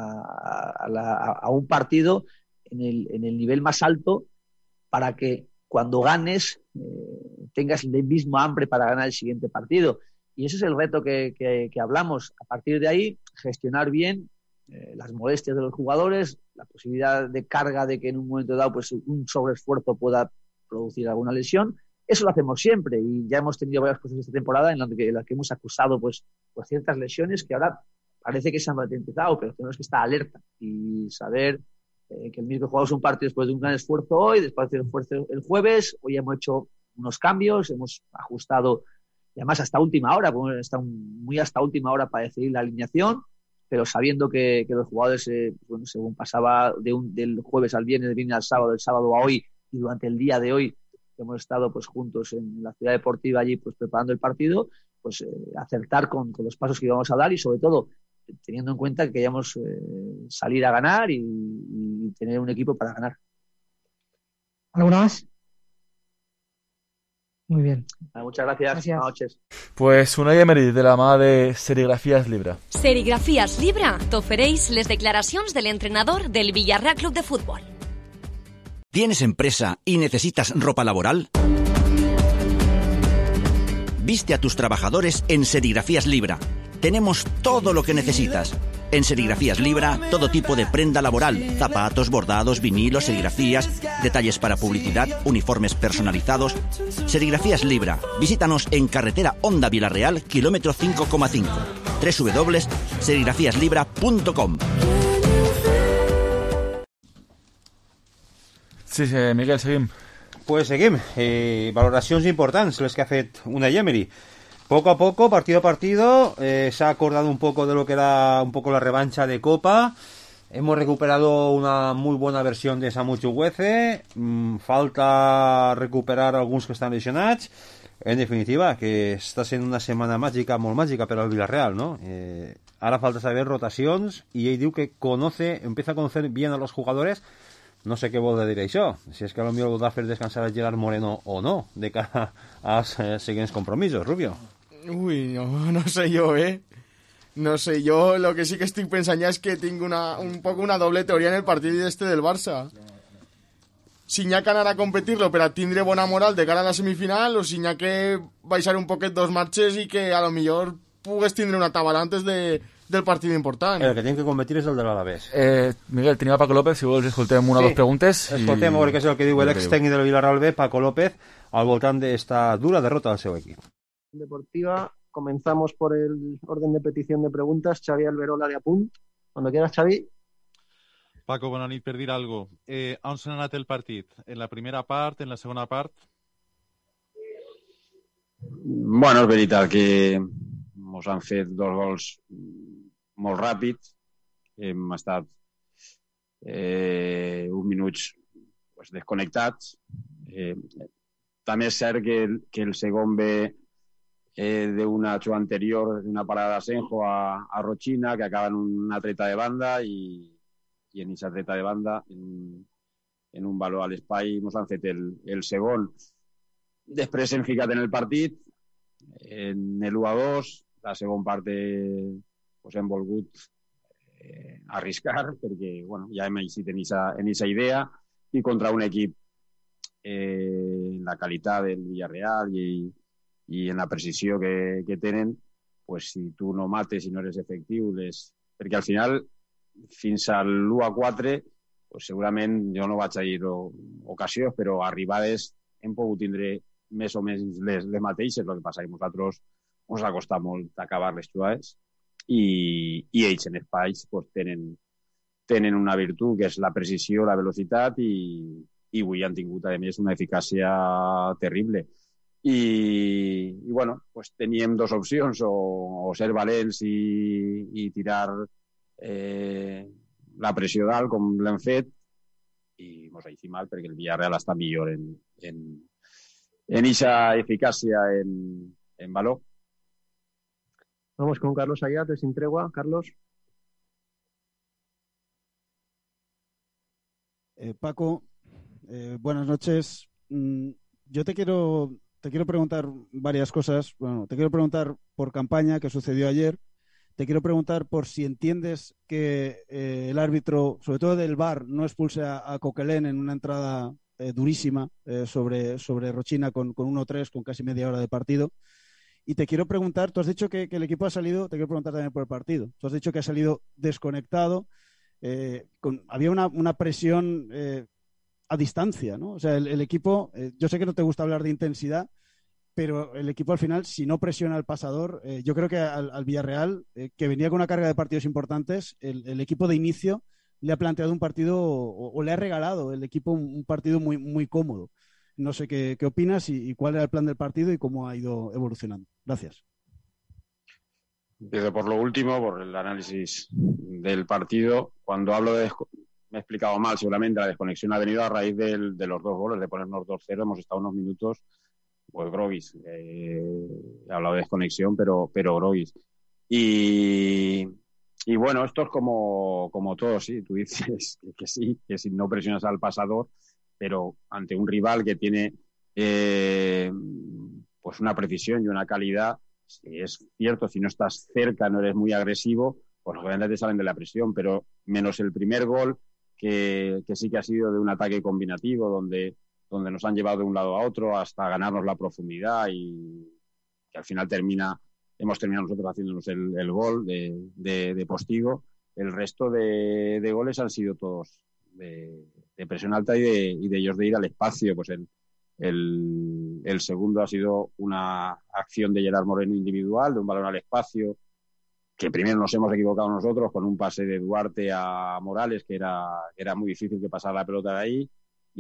a un partido en el nivel más alto, para que cuando ganes tengas el mismo hambre para ganar el siguiente partido. Y ese es el reto que hablamos. A partir de ahí, gestionar bien las molestias de los jugadores, la posibilidad de carga de que en un momento dado pues un sobreesfuerzo pueda producir alguna lesión. Eso lo hacemos siempre y ya hemos tenido varios procesos esta temporada en las que hemos acusado pues ciertas lesiones que ahora parece que se han ralentizado, pero tenemos que estar alerta y saber que el mismo jugamos un partido después de un gran esfuerzo hoy, después de un esfuerzo el jueves, hoy hemos hecho unos cambios, hemos ajustado, y además hasta última hora, muy hasta última hora para decidir la alineación, pero sabiendo que los jugadores, según pasaba del jueves al viernes, del viernes al sábado, del sábado a hoy, y durante el día de hoy hemos estado pues juntos en la ciudad deportiva allí pues preparando el partido, pues acertar con los pasos que íbamos a dar y sobre todo teniendo en cuenta que queríamos salir a ganar y tener un equipo para ganar. ¿Alguna más? Muy bien. Muchas gracias. Buenas noches. Pues Unai Emery, de la mà de Serigrafías Libra. Serigrafías Libra t'ofereix les declaracions de l'entrenador del Villarreal Club de Fútbol. ¿Tienes empresa y necesitas ropa laboral? Viste a tus trabajadores en Serigrafías Libra. Tenemos todo lo que necesitas. En Serigrafías Libra, todo tipo de prenda laboral, zapatos, bordados, vinilos, serigrafías, detalles para publicidad, uniformes personalizados. Serigrafías Libra. Visítanos en carretera Honda Villarreal, kilómetro 5,5. www.serigrafíaslibra.com. Sí, Miguel, seguim. Pues seguim. Valoracions importants, les que ha fet Unai Emery. Poco a poco, partido a partido, se ha acordado un poco de lo que era un poco la revancha de Copa. Hemos recuperado una muy buena versión de Samu Chukwueze. Falta recuperar alguns que estan lesionats. En definitiva, que està sent una setmana màgica, molt màgica per al Villarreal, ¿no? Ara falta saber rotacions i ell diu que empieza a conocer bien a los jugadores. No sé què vol dir això, si és que potser voldrà fer descansar a Gerard Moreno o no, de cara als siguientes compromisos, Rubio. Uy, no sé yo, No sé, yo lo que sí que estoy pensando ya es que tengo un poco una doble teoría en el partido del Barça. Si n'hi ha que anar a competir-lo per a tindre bona moral de cara a la semifinal o si n'hi ha que baixar un poquet dos marxes i que a lo millor pugues tindre una tabala antes del partido important. El que tiene que competir és el de l'Alavés. Miguel, tenim a Paco López, si vols escoltem una o dos preguntes. Escoltem a veure què és el que diu l'ex-tècnic del Villarreal B, Paco López, al voltant d'esta dura derrota del seu equip. Deportiva, comenzamos por el orden de petición de preguntas. Xavi Alberola de Apunt. Cuando quieras, Xavi. Paco, bona nit, per dir alguna cosa. On s'ha anat el partit? En la primera part, en la segona part? Bueno, és veritat que ens han fet 2 gols molt ràpids. Hem estat uns minuts desconnectats. També és cert que el segon ve d'una jugada anterior, d'una parada d'Asenjo a Rochina, que acaba en una treta de banda i en aquesta treta de banda, en un valor a l'espai, ens han fet el segon. Després hem ficat en el partit, en l'1-2, la segona part hem volgut arriscar, perquè ja hem eixit en aquesta idea, i contra un equip en la qualitat del Villarreal i en la precisió que tenen, pues, si tu no mates i no eres efectiu, perquè al final, fins al 1-4, pues, segurament jo no vaig a dir ocasions, però arribades hem pogut tindre més o menys les mateixes. El que passa que nosaltres ens ha costat molt acabar les jugades i ells en espais pues, tenen una virtut que és la precisió, la velocitat i avui han tingut a més una eficàcia terrible. I bueno, pues teníem dues opcions, o ser valents i tirar la pressió dalt com l'hem fet, i mos ha eixit mal perquè el Villarreal està millor en eixa eficàcia en valor. Vamos con Carlos Ayate, sin tregua. Carlos. Paco, buenas noches. Yo te quiero preguntar varias cosas. Bueno, te quiero preguntar por campaña, que sucedió ayer. Te quiero preguntar por si entiendes que el árbitro, sobre todo del VAR, no expulse a Coquelin en una entrada durísima sobre Rochina con 1-3, con casi media hora de partido. Y te quiero preguntar, tú has dicho que el equipo ha salido, te quiero preguntar también por el partido, tú has dicho que ha salido desconectado, había una presión a distancia, ¿no? O sea, el equipo, yo sé que no te gusta hablar de intensidad, pero el equipo al final, si no presiona al pasador, yo creo que al Villarreal, que venía con una carga de partidos importantes, el equipo de inicio le ha planteado un partido o le ha regalado el equipo un partido muy, muy cómodo. No sé qué opinas y cuál era el plan del partido y cómo ha ido evolucionando. Gracias. Empiezo por lo último, por el análisis del partido. Cuando hablo me he explicado mal, seguramente la desconexión ha venido a raíz de los dos goles, de ponernos 2-0. Hemos estado unos minutos, pues groguis. He hablado de desconexión, pero groguis. Y bueno, esto es como todo, sí. Tú dices que sí, que si no presionas al pasador, pero ante un rival que tiene pues una precisión y una calidad, si es cierto, si no estás cerca, no eres muy agresivo, pues obviamente te salen de la presión, pero menos el primer gol, que sí que ha sido de un ataque combinativo, donde nos han llevado de un lado a otro hasta ganarnos la profundidad y que al final hemos terminado nosotros haciéndonos el gol de postigo. El resto de goles han sido todos de presión alta y de ellos de ir al espacio. Pues el segundo ha sido una acción de Gerard Moreno individual, de un balón al espacio, que primero nos hemos equivocado nosotros con un pase de Duarte a Morales, que era muy difícil que pasara la pelota de ahí,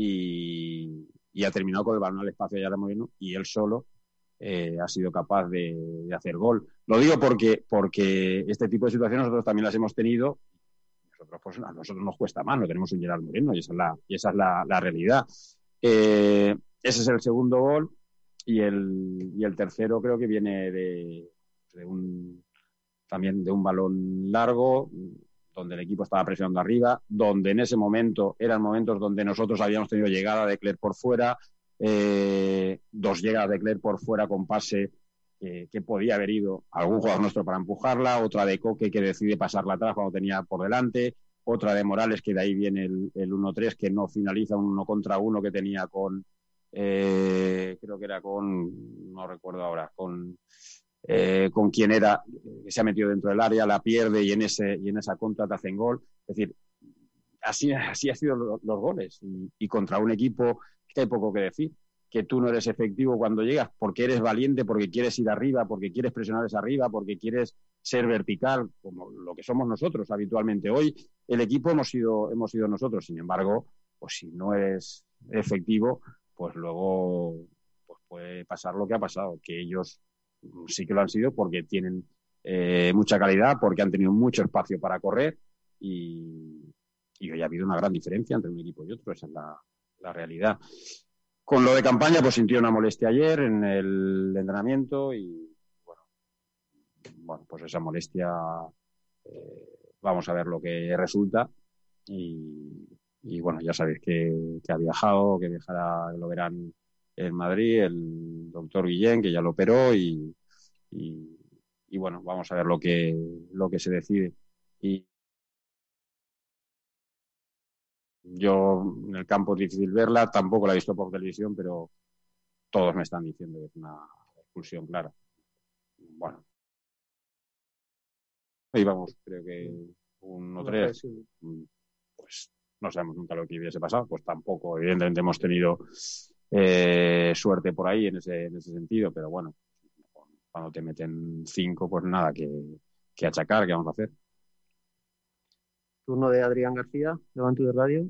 y ha terminado con el balón al espacio de Gerard Moreno, y él solo ha sido capaz de hacer gol. Lo digo porque este tipo de situaciones nosotros también las hemos tenido. Pues a nosotros nos cuesta más, no tenemos un Gerard Moreno y esa es la realidad. Ese es el segundo gol y el tercero creo que viene también de un balón largo, donde el equipo estaba presionando arriba, donde en ese momento eran momentos donde nosotros habíamos tenido llegada de Clerc por fuera, dos llegadas de Clerc por fuera con pase que podía haber ido algún jugador nuestro para empujarla, otra de Coque que decide pasarla atrás cuando tenía por delante, otra de Morales que de ahí viene el 1-3 que no finaliza un 1 contra 1 que tenía creo que era no recuerdo ahora, con quien era, que se ha metido dentro del área, la pierde y en esa contra te hacen gol. Es decir, así ha sido los goles y contra un equipo que hay poco que decir, que tú no eres efectivo cuando llegas porque eres valiente, porque quieres ir arriba, porque quieres presionar desde arriba, porque quieres ser vertical, como lo que somos nosotros habitualmente. Hoy el equipo hemos sido nosotros, sin embargo, pues si no eres efectivo, pues luego pues puede pasar lo que ha pasado, que ellos sí que lo han sido porque tienen mucha calidad, porque han tenido mucho espacio para correr y hoy ha habido una gran diferencia entre un equipo y otro, esa es la realidad. Con lo de campaña, pues sintió una molestia ayer en el entrenamiento y bueno, pues esa molestia vamos a ver lo que resulta y bueno, ya sabéis que ha viajado, que viajará, lo verán en Madrid, el doctor Guillén, que ya lo operó y bueno, vamos a ver lo que se decide. Y Yo en el campo es difícil verla, tampoco la he visto por televisión, pero todos me están diciendo que es una expulsión clara. Bueno. Ahí vamos, creo que 1-3. Pues no sabemos nunca lo que hubiese pasado, pues tampoco. Evidentemente hemos tenido suerte por ahí en ese sentido, pero bueno, cuando te meten 5, pues nada que achacar, ¿qué vamos a hacer? Turno de Adrián García, Levante de Radio.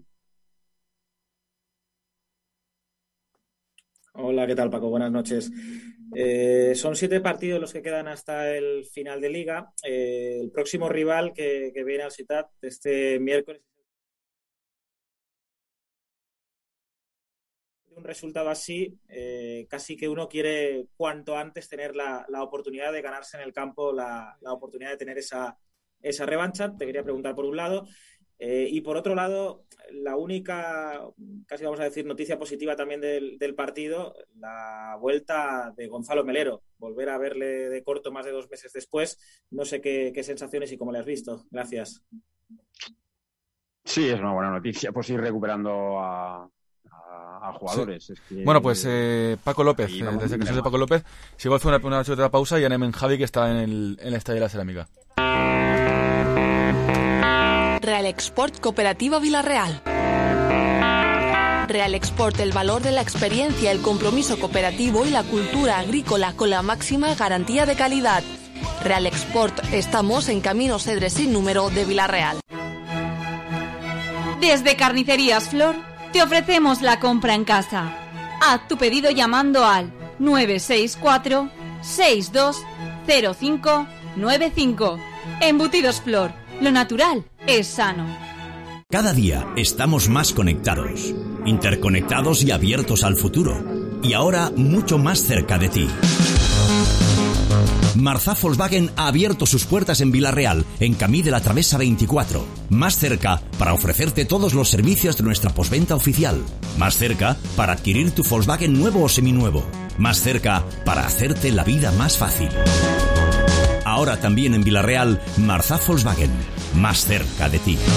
Hola, ¿qué tal, Paco? Buenas noches. Son 7 partidos los que quedan hasta el final de Liga. El próximo rival que viene al Ciutat este miércoles. Un resultado así, casi que uno quiere cuanto antes tener la oportunidad de ganarse en el campo, la oportunidad de tener esa revancha. Te quería preguntar por un lado. Y por otro lado, la única, casi vamos a decir, noticia positiva también del partido, la vuelta de Gonzalo Melero. Volver a verle de corto más de 2 meses después. No sé qué sensaciones y cómo le has visto. Gracias. Sí, es una buena noticia, pues ir recuperando a jugadores. Sí. Es que, bueno, pues Paco López, desde que soy de Paco López, si igual fue una otra pausa y anem en Javi, que está en el Estadio de la Cerámica. Real Export Cooperativa Villarreal. Real Export, el valor de la experiencia, el compromiso cooperativo y la cultura agrícola con la máxima garantía de calidad. Real Export, estamos en Camino Cedres sin número de Villarreal. Desde Carnicerías Flor te ofrecemos la compra en casa. Haz tu pedido llamando al 964 620595. Embutidos Flor, lo natural es sano. Cada día estamos más conectados, interconectados y abiertos al futuro. Y ahora mucho más cerca de ti. Marzà Volkswagen ha abierto sus puertas en Villarreal, en Camí de la Travesa 24. Más cerca para ofrecerte todos los servicios de nuestra postventa oficial. Más cerca para adquirir tu Volkswagen nuevo o seminuevo. Más cerca para hacerte la vida más fácil. Ahora también en Villarreal, Marzà Volkswagen. Más cerca de ti.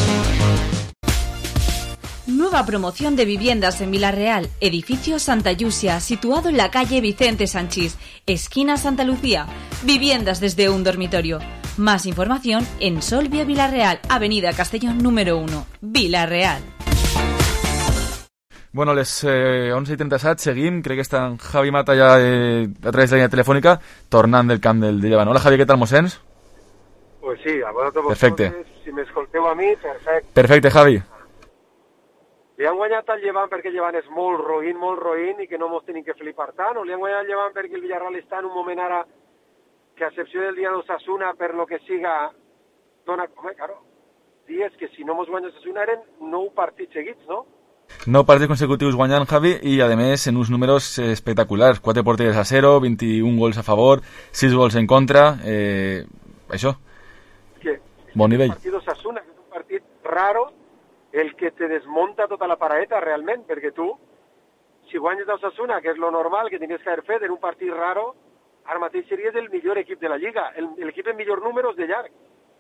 Nueva promoción de viviendas en Villarreal, edificio Santa Llucia, situado en la calle Vicente Sanchís, esquina Santa Lucía. Viviendas desde un dormitorio. Más información en Solvia Villarreal, avenida Castellón número 1, Villarreal. Bueno, les 11:37, seguim. Crec que està en Javi Mata ja a través de la línia telefònica, tornant del camp del Llevant. Hola, Javi, què tal, mos sents? Pues sí, a vosaltres, perfecte. Si m'escolteu a mi, perfecte. Perfecte, Javi. Li han guanyat al Llevant perquè el Llevant és molt roïn, i que no mos tenim que flipar tant, o li han guanyat al Llevant perquè el Villarreal està en un moment ara que, a excepció del dia d'Osasuna, per lo que siga, dona... Home, claro, dies que si no mos guanya Osasuna eren 9 partits seguits, no? 9 partits consecutius guanyant, Javi, i a més en uns números espectaculars. 4 porteries a 0, 21 gols a favor, 6 gols en contra, això. Bon nivell. El partit d'Osasuna, que és un partit raro, el que te desmonta tota la paraeta realment, perquè tu, si guanyes d'Osasuna, que és lo normal que tenies que haver fet en un partit raro, ara mateix series el millor equip de la Lliga, l'equip amb millors números de llarg.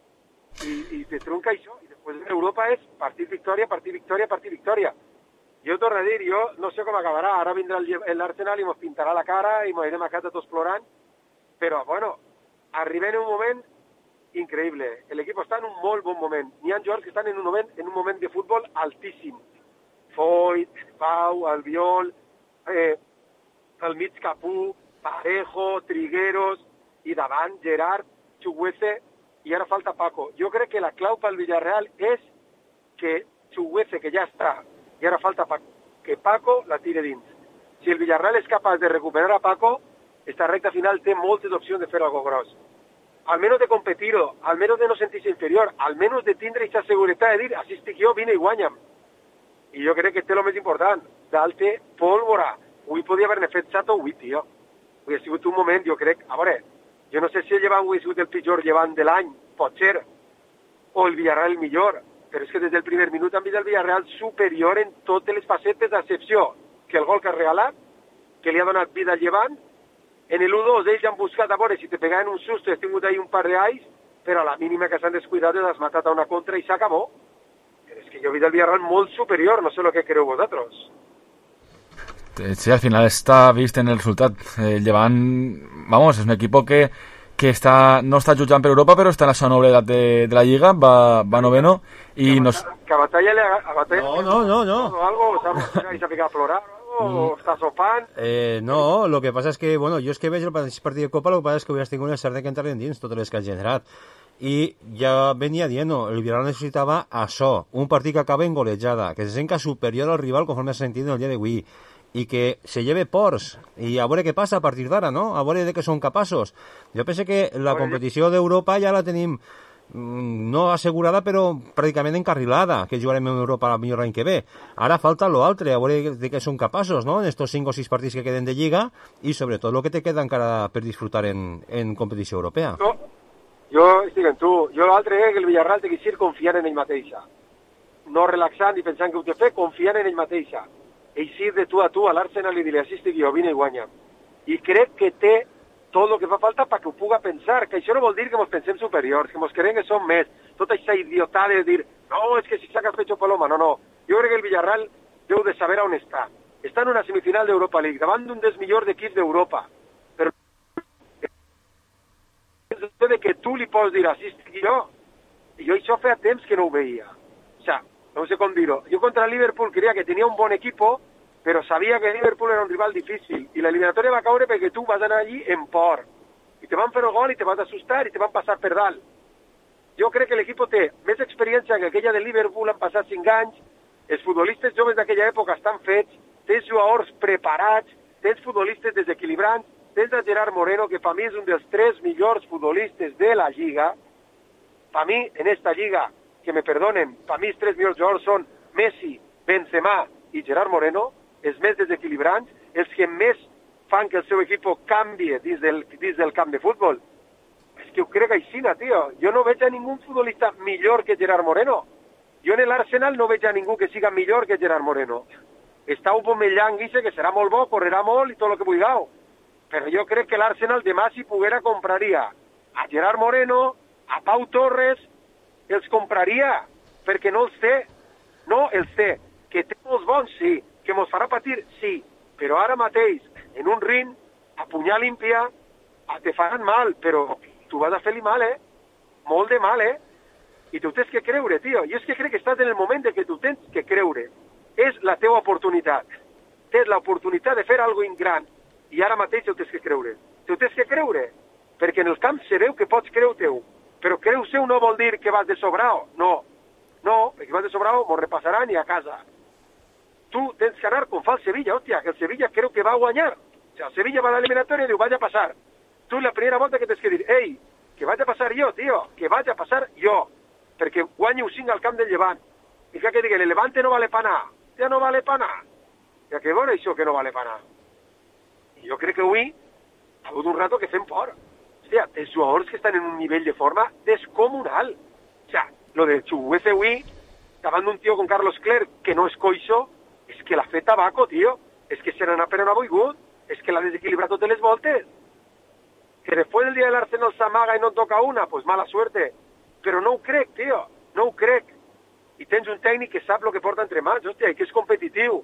I te trunca això, i després en Europa és partit victòria, partit victòria, partit victòria. Jo torno a dir, jo no sé com acabarà, ara vindrà l'Arsenal i mos pintarà la cara i mos irem a casa tots plorant, però, bueno, arribem en un moment increïble. L'equip està en un molt bon moment. N'hi ha jugadors que estan en un moment de futbol altíssim. Foyt, Pau, Albiol, al mig Capú, Parejo, Trigueros, i davant Gerard, Chukwueze, i ara falta Paco. Jo crec que la clau pel Villarreal és que Chukwueze, que ja està, i ara falta Paco, que Paco la tire dins. Si el Villarreal és capaç de recuperar a Paco, esta recta final té moltes opcions de fer algo gros. Almenys de competir-ho, almenys de no sentir-se inferior, almenys de tindre aquesta seguretat de dir, així estic jo, vine i guanya'm. I jo crec que té el més important, dalt-te pólvora. Avui podia haver-ne fet 7 o 8, tio. Avui ha sigut un moment, jo crec, a veure, jo no sé si el Llevant avui ha sigut el pitjor Llevant de l'any, pot ser, o el Villarreal el millor, però és que des del primer minut han vist el Villarreal superior en totes les facetes, d'excepció que el gol que ha regalat, que li ha donat vida al Llevant. En el 1-2 ells han buscat a veure si te pegaven un susto, has tingut ahí un par d'ais, però a la mínima que s'han descuidat has matat a una contra i s'acabó. Però és que jo he vist el Villarreal molt superior, no sé el que creu vosaltres. Sí, al final está vist en el resultat. Llevan, vamos, es un equipo que no está jutjant per Europa, però està en la zona noble de la Lliga, va noveno y nos... Que a Batalla No. Algo, s'ha ficat a plorar o està sopant. No, lo que passa és que, bueno, jo és que veig el partit de Copa, lo que passa és que hauries tingut una certa que entrar dins totes les que has generat. I ja venia dient, el Villarreal necessitava això, un partit que acaba en golejada, que se senta superior al rival conforme s'ha sentit el dia d'avui, i que se lleve ports, i a veure què passa a partir d'ara, no? A veure de què són capaços. Jo penso que la competició d'Europa ja la tenim no assegurada, però pràcticament encarrilada, que jugarem en Europa millor l'any que ve. Ara falta l'altre, a veure de què són capaços, no?, en estos 5 o 6 partits que queden de Lliga, i sobretot el que te queda encara per disfrutar en competició europea. Jo estic amb tu. Jo l'altre és que el Villarreal té que ser confiant en ell mateixa. No relaxant i pensant que ho té fet, confiant en ell mateixa. Eixir de tu a tu a l'Arsenal i dir-li així estic jo, vine i guanya. I crec que té tot el que fa falta perquè ho puga pensar, que això no vol dir que ens pensem superiors, que ens creiem que som més, tota aquesta idiotada de dir, no, és que si sacas pecho paloma, no. Jo crec que el Villarreal deu de saber on està. Està en una semifinal d'Europa League, davant d'un dels millors equips d'Europa. Però de que tu li pots dir, així estic jo, i jo això feia temps que no ho veia. O sea, no sé com dir-ho. Jo contra el Liverpool creia que tenia un bon equipo, però sabia que Liverpool era un rival difícil, i l'eliminatòria va caure perquè tu vas anar allí en por, i te van fer el gol i te vas assustar i te van passar per dalt. Jo crec que l'equip té més experiència que aquella de Liverpool, han passat 5 anys, els futbolistes joves d'aquella època estan fets, tens jugadors preparats, tens futbolistes desequilibrants, tens a Gerard Moreno, que per mi és un dels 3 millors futbolistes de la Lliga. Per mi, en esta Lliga, que me perdonen, per mi els 3 millors jugadors són Messi, Benzema i Gerard Moreno, els més desequilibrants, els que més fan que el seu equip canvie dins del camp de futbol. És que ho crec així, tio. Jo no veig a ningú futbolista millor que Gerard Moreno. Jo en l'Arsenal no veig a ningú que siga millor que Gerard Moreno. Està Aubameyang, que serà molt bo, correrà molt i tot el que vulgueu. Però jo crec que l'Arsenal demà, si poguera, compraria a Gerard Moreno, a Pau Torres, els compraria, perquè no els té. No els té. Que té molts bons, sí. Que mos farà patir, sí. Però ara mateix, en un ring, a punyar límpia, te faran mal, però tu vas a fer-li mal, molt de mal, i tu tens que creure, tio. Jo és que crec que estàs en el moment de que tu tens que creure. És la teva oportunitat. Tens l'oportunitat de fer alguna cosa gran, i ara mateix ho tens que creure. Ho tens que creure, perquè en el camp se veu que pots creu-teu, però creu-seu no vol dir que vas de sobrao, no, perquè vas de sobrao mos repassaran i a casa. Tu tens que anar com fa el Sevilla, hòstia, que el Sevilla creu que va guanyar. O sigui, el Sevilla va a l'eliminatòria i diu, vaig a passar. Tu la primera volta que tens que dir, ei, que vaig a passar jo, tio, que vaig a passar jo, perquè guanyo 5 al camp del Llevant. I que digui, el Levante no vale pa anar. Ja no vale pa anar. Ja que veure això que no vale pa anar. I jo crec que avui ha hagut un rato que fem por. Hòstia, els jugadors que estan en un nivell de forma descomunal. O sigui, lo de Chukwueze avui, davant d'un tio com Carlos Clerc, que no és coixo, és que l'ha fet tabaco, tio. És que se n'ha però no ha volgut. És que l'ha desequilibrat totes les voltes. Que després del dia de l'Arsenal s'amaga i no toca una, pues mala suerte. Però no ho crec, tio. No ho crec. I tens un tècnic que sap el que porta entre mans, hòstia, i que és competitiu.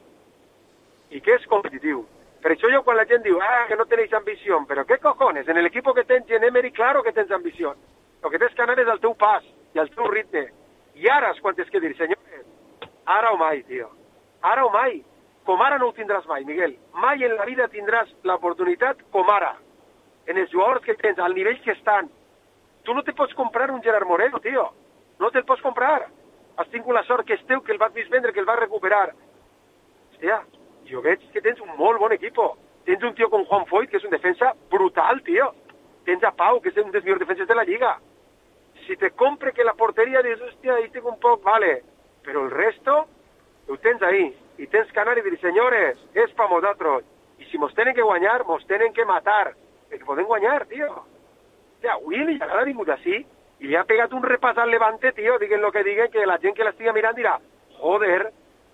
I que és competitiu. Per això jo quan la gent diu, que no tenéis ambició, però què cojones? En el equipo que tens en Emery, claro que tens ambició. El que tens que anar és al teu pas i al teu ritme. I ara és quan tens que dir, senyores, ara o mai, tio. Ara o mai. Com ara no ho tindràs mai, Miguel. Mai en la vida tindràs l'oportunitat com ara. En els jugadors que tens, al nivell que estan. Tu no te pots comprar un Gerard Moreno, tio. No te'l pots comprar. Has tingut la sort que és teu, que el vas vendre, que el vas recuperar. Hòstia, jo veig que tens un molt bon equip. Tens un tio com Juan Foyt, que és un defensa brutal, tio. Tens a Pau, que és un dels millors defenses de la Lliga. Si te compre que la porteria dius, hòstia, ahí tinc un poc, vale. Però el resto, ho tens ahí. I tens que anar i dir, senyores, és pa nosaltres. I si mos tenen que guanyar, mos tenen que matar. Perquè podem guanyar, tio. Hòstia, avui el Villarreal ha vingut així i li ha pegat un repàs al Levante, tio, diguen lo que diguen, que la gent que l'estigui mirant dirà, joder,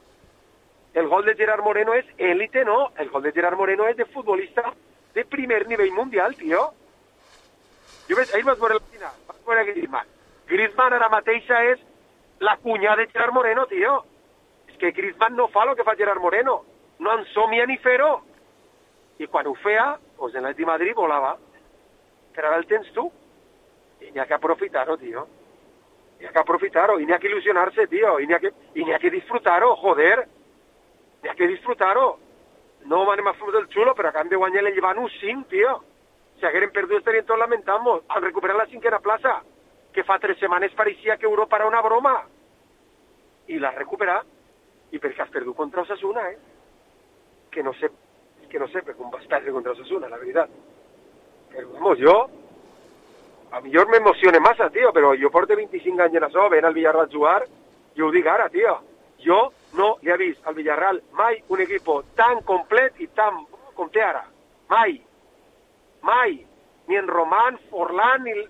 el gol de Gerard Moreno és élite, no? El gol de Gerard Moreno és de futbolista de primer nivell mundial, tio. Jo veig, ahir vas veure la final, vas veure Griezmann. Griezmann ara mateixa és la cunya de Gerard Moreno, tio. És que Griezmann no fa el que fa Gerard Moreno. No ensomia ni fer-ho. I quan ho feia, doncs en l'Atlètic de Madrid volava. Però ara el tens tu. I n'hi ha que aprofitar-ho, tio. N'hi ha que aprofitar-ho. I n'hi ha que il·lusionar-se, tio. I n'hi ha que disfrutar-ho, joder. N'hi ha que disfrutar-ho. No anem a fer del xulo, però acabem de guanyar el Llevant 1-5, tio. Si hagueren perdut estarien tots lamentant-nos. Han recuperat la 5ª plaça, que fa 3 setmanes pareixia que Europa era una broma. I l'ha recuperat. I perquè has perdut contra Osasuna, que no sé per com vas perdre contra Osasuna, la veritat. Però, vamos, a millor m'emocione massa, tio, però jo porto 25 anys en això, ven al Villarreal a jugar, i ho dic ara, tio. Jo no li he vist al Villarreal mai un equip tan complet i tan bo com té ara. Mai. Ni en Román, Forlán, ni...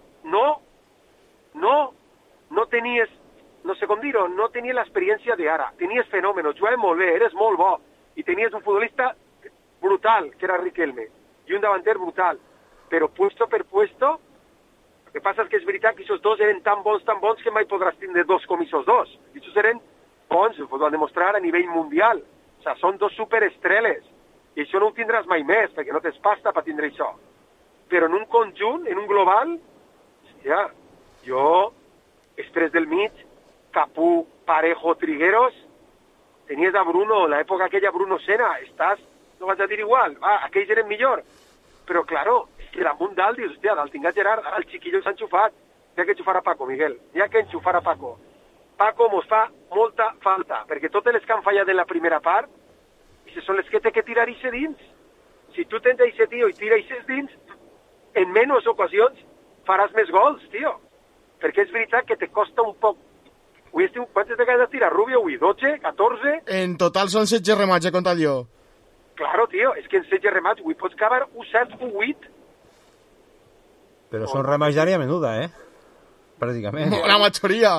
No tenies, no sé com dir-ho, no tenies l'experiència d'ara. Tenies fenòmenos, jugaves molt bé, eres molt bo, i tenies un futbolista brutal, que era Riquelme, i un davanter brutal. Però puesto per puesto, el que passa és que és veritat que aquests dos eren tan bons que mai podràs tindre dos com aquests dos. Aquests eren bons, ho van demostrar a nivell mundial. O sigui, són dos superestreles. I això no ho tindràs mai més, perquè no tens pasta per tindre això. Però en un conjunt, en un global, hòstia, jo, després del mig, Capú, Parejo, Trigueros, tenies a Bruno, l'època aquella Bruno Sena, no vas a dir igual, aquells eren millor. Però, claro, és que damunt dalt dius, hòstia, dalt tinc a Gerard, ara el xiquillo s'ha enxufat. N'hi ha que enxufar a Paco, Miguel, n'hi ha que enxufar a Paco. Paco mos fa molta falta, perquè totes les que han fallat en la primera part, són les que té que tirar ixe dins. Si tu tens ixe tio i tira ixes dins, en menys ocasions faràs més gols, tio. Perquè és veritat que te costa un poc. Quantes vegades has tirat, Rubio, avui? 12? 14? En total són 16 remats, he contat jo. Claro, tio, és que en 16 remats avui pots acabar un 7 o 8. Però són remats d'àrea menuda, pràcticament. La majoria.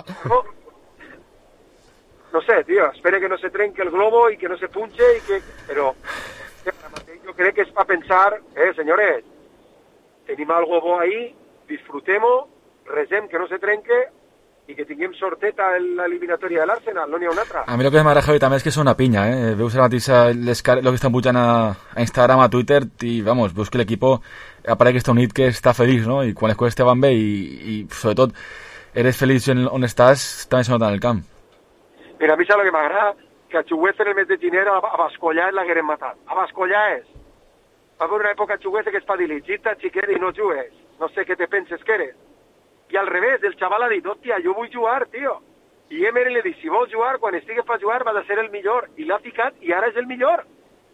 No sé, tio, espero que no se trenque el globo i que no se punxe, però jo crec que és per pensar, senyores, tenim algo bo ahí, disfrutem-ho, resem que no se trenque i que tinguem sorteta en l'eliminatòria de l'Arsenal, no n'hi ha una altra. A mi el que m'agrada, Javi, també és que són una pinya, Veus ara mateix el que estan pujant a Instagram, a Twitter, i, vamos, veus que l'equip apareix que està unit, que està feliç, no? I quan les coses te van bé i sobretot, eres feliç on estàs, també se nota en el camp. Mira, a mi saps el que m'agrada? Que a Xuguez en el mes de gener a Bascollà l'hagueren matat. A Bascollà va haver una època a Xuguez que es va dir, Gita, xiquet, i no jugues. No sé què te penses que eres. I al revés, el xaval ha dit, hòstia, jo vull jugar, tio. I Emery li dit, si vols jugar, quan estigues per jugar, va de ser el millor. I l'ha ficat, i ara és el millor.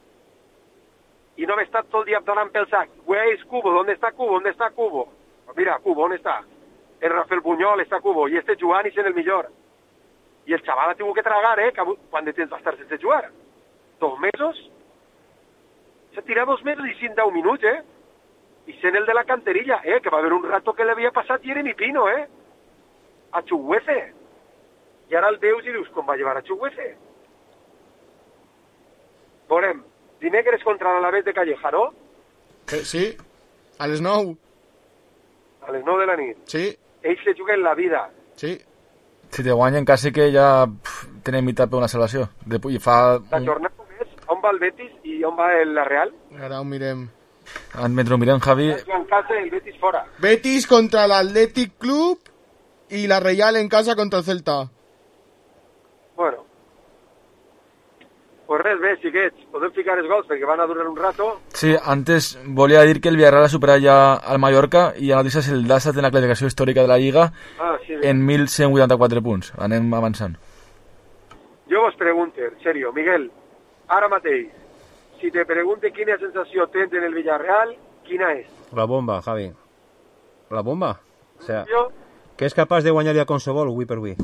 I no m'he estat tot el dia donant pel sac. Where is Cubo? ¿Dónde está Cubo? ¿Dónde está Cubo? Mira, Cubo, ¿dónde está? El Rafael Buñol està Cubo, i este jugant i sent el millor. I el xaval ha tingut que tragar, quan de temps va estar sense jugar. 2 mesos? Se tira 2 mesos i 10 minuts, I sent el de la canterilla, que va haver un rato que l'havia passat Jeremy Pino, a Chuguece. I ara el veus i dius, com va llevar a Chuguece? Veurem, dimecres contra l'Alavés de Calleja, no? Sí, a les 9. A les 9 de la nit. Sí. Ells se juguen la vida. Sí. Si te guanyen quasi que ja tenen mitat per una salvació. I fa la jornada només, on va el Betis i on va la Real? Ara ho mirem. Mentre ho mirem, Javi... En casa el Betis fora. Betis contra l'Athletic Club i la Real en casa contra el Celta. Bueno. Pues res, bé, xiquets, podem ficar els gols perquè van a durar un rato. Sí, antes volia dir que el Villarreal ha superat ja al Mallorca i la notícia és el Dassa en la classificació històrica de la Lliga en 1.184 punts. Anem avançant. Jo vos pregunto, en serio, Miguel, ara mateix, si te pregunte quina sensació tens en el Villarreal, quina és? La bomba, Javi. La bomba. O sea, que és capaç de guanyar ja qualsevol avui per avui.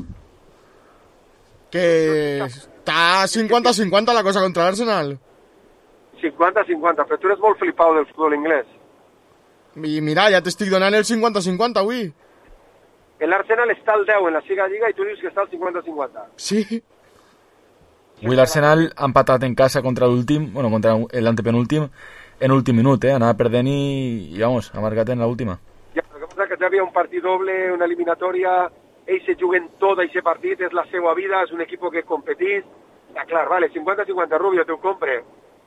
Que està 50-50 la cosa contra l'Arsenal. 50-50, però tu eres molt flipau del futbol inglès. I mira, ja t'estic donant el 50-50 avui. L'Arsenal està al 10 en la Lliga i tu dius que està al 50-50. Sí. Avui l'Arsenal ha empatat en casa contra l'últim, bueno, contra l'antepenúltim, en últim minut, anava perdent i vamos, ha marcat en l'última. Ja, el que passa que ja havia un partit doble, una eliminatòria, ells se juguen tot aquest partit, és la seva vida, és un equip que competís. Està clar, vale, 50-50 Rubio, t'ho compre.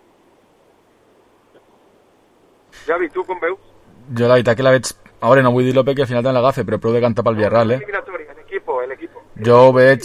Javi, tu com veus? Jo la veritat que la veig... A veure, no vull dir-lo perquè al final te'n l'agafe, però prou de cantar pel Villarreal, L'equipo. Jo ho veig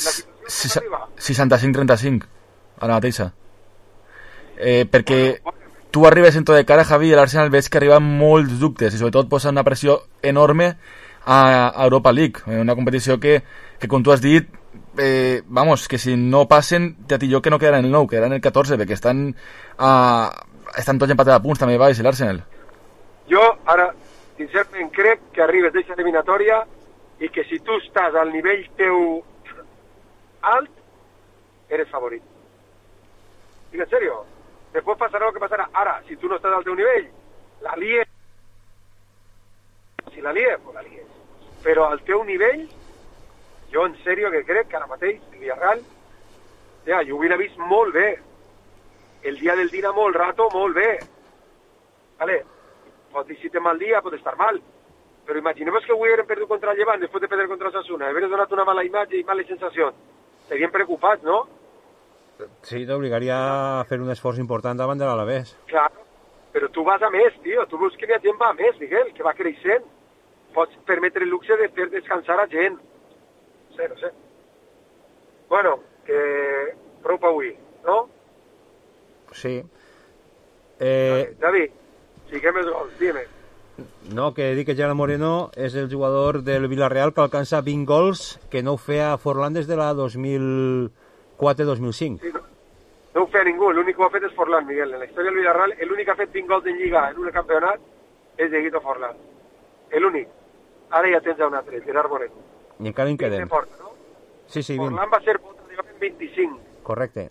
65-35, ara mateixa. Perquè tu arribes en tot de cara, Javi, i l'Arsenal veig que arriba amb molts dubtes i sobretot posa una pressió enorme a Europa League, una competició que com tu has dit, vamos, que si no passen, ja t'hi jo que no quedaran en el 9, quedaran en el 14, perquè estan tots empatats a punts, també va, és l'Arsenal. Jo ara, sincerament, crec que arribes d'aquesta eliminatòria i que si tu estàs al nivell teu alt, eres favorit. Dic en serio, després passarà el que passarà. Ara, si tu no estàs al teu nivell, la lies. Si la lies, pues la lies. Però al teu nivell, jo en serio que crec que ara mateix el Villarreal, ja, jo ho hubiera vist molt bé. El dia del Dinamo, el rato, molt bé. Vale, pot dir si té mal dia, pot estar mal. Però imaginemos que hubieran perdut contra el Llevant després de perdre contra Osasuna, haver donat una mala imatge i males sensacions. Serien preocupats, no? Sí, t'obligaria a fer un esforç important davant de l'Alavés. Claro, però tu vas a més, tio. Tu veus que la gent va a més, Miguel, que va creixent. Pots permetre el luxe de fer descansar a gent. No sé. Bueno, que prou per avui, no? Sí. David, siguem els gols, dime. No, que dic que Gerard Moreno és el jugador del Villarreal que alcança 20 gols que no ho feia a Forlán des de la 2004-2005. Sí, no ho feia ningú, l'únic que ho ha fet és Forlán, Miguel. En la història del Villarreal, l'únic que ha fet 20 gols en Lliga en un campionat és Dieguito Forlán. L'únic. Ara ja tens un altre, Gerard Moreno. I encara en quedem. Porta, no? Sí, 20. Forlán va ser en 25. Correcte.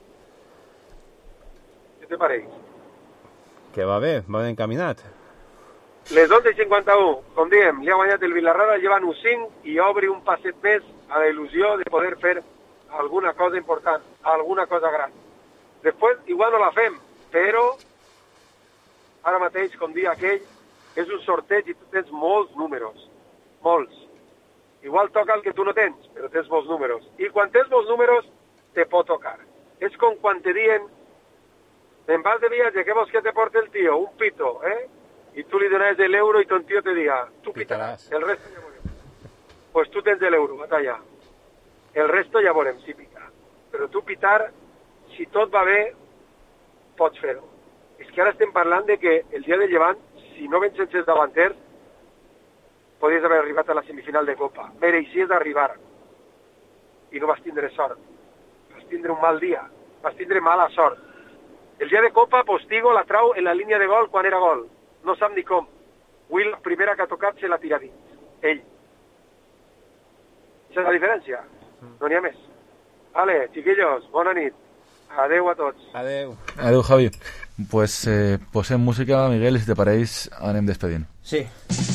Què te pareix? Que va bé encaminat. Les 11:51, com diem, li ha guanyat el Villarreal, llevan un 5 i obre un passet més a la il·lusió de poder fer alguna cosa important, alguna cosa gran. Després, igual no la fem, però ara mateix, com dia aquell, és un sorteig i tu tens molts números, molts. Igual toca el que tu no tens, però tens molts números. I quan tens molts números, te pot tocar. És com quan te diuen, en vas de viatge, què vols que te porte el tio? Un pito, y tú le donas el euro y tu tío te diga, tú pitarás, el resto ya volem. Pues tú tens el euro, batalla. El resto ja volem, si pitar. Però tu pitar, si tot va bé, pots fer-ho. És que ara estem parlant de que el dia de Llevant, si no vencens els davanters, podries haver arribat a la semifinal de Copa. Mereixies d'arribar. I no vas tindre sort. Vas tindre un mal dia. Vas tindre mala sort. El dia de Copa, Postigo la trau en la línia de gol quan era gol. No sap ni com. Avui la primera que ha tocat se l'ha tirat dins. Ell. Això és la diferència. No n'hi ha més. Vale, chiquillos, bona nit. Adeu a tots. Adeu. Adeu, Javi. Pues posem música, Miguel, i si te pareix anem despedint. Sí.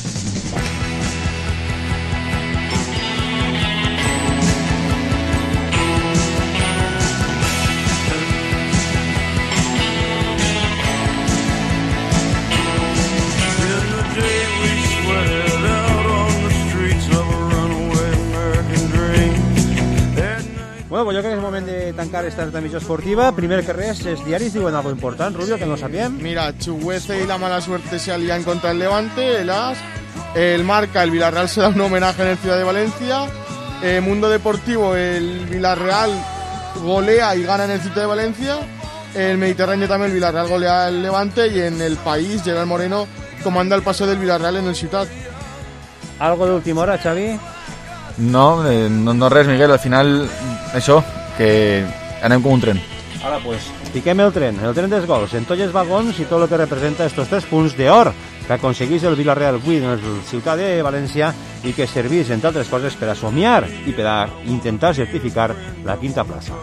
Bueno, pues jo crec que és moment de tancar esta transmissió esportiva. Primer que res, els diaris diuen algo important, Rubio, que no sabíem. Mira, Chuguece y la mala suerte se alían contra el Levante, el AS, el Marca, el Villarreal se da un homenaje en el Ciudad de Valencia, Mundo Deportivo, el Villarreal golea y gana en el Ciudad de Valencia, el Mediterráneo también, el Villarreal golea al Levante, y en El País, Gerard Moreno comanda el paseo del Villarreal en el Ciutat. ¿Algo de última hora, Xavi? No res, Miguel, al final això, que anem com un tren. Ara, pues, piquem el tren dels gols, en tots els vagons i tot el que representa estos 3 punts d'or que aconseguís el Villarreal avui en la ciutat de València i que servís, entre altres coses, per a somiar i per a intentar certificar la 5ª plaça.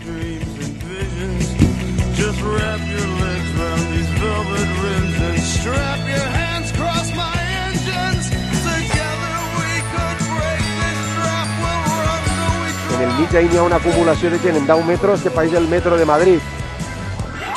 Just wrap your legs around these velvet rims and strap your hands across my engines. Together we could break this trap, we'll run so we En el mig ahí n'hi ha una acumulació de gent en 10 metres que pareix el metro de Madrid.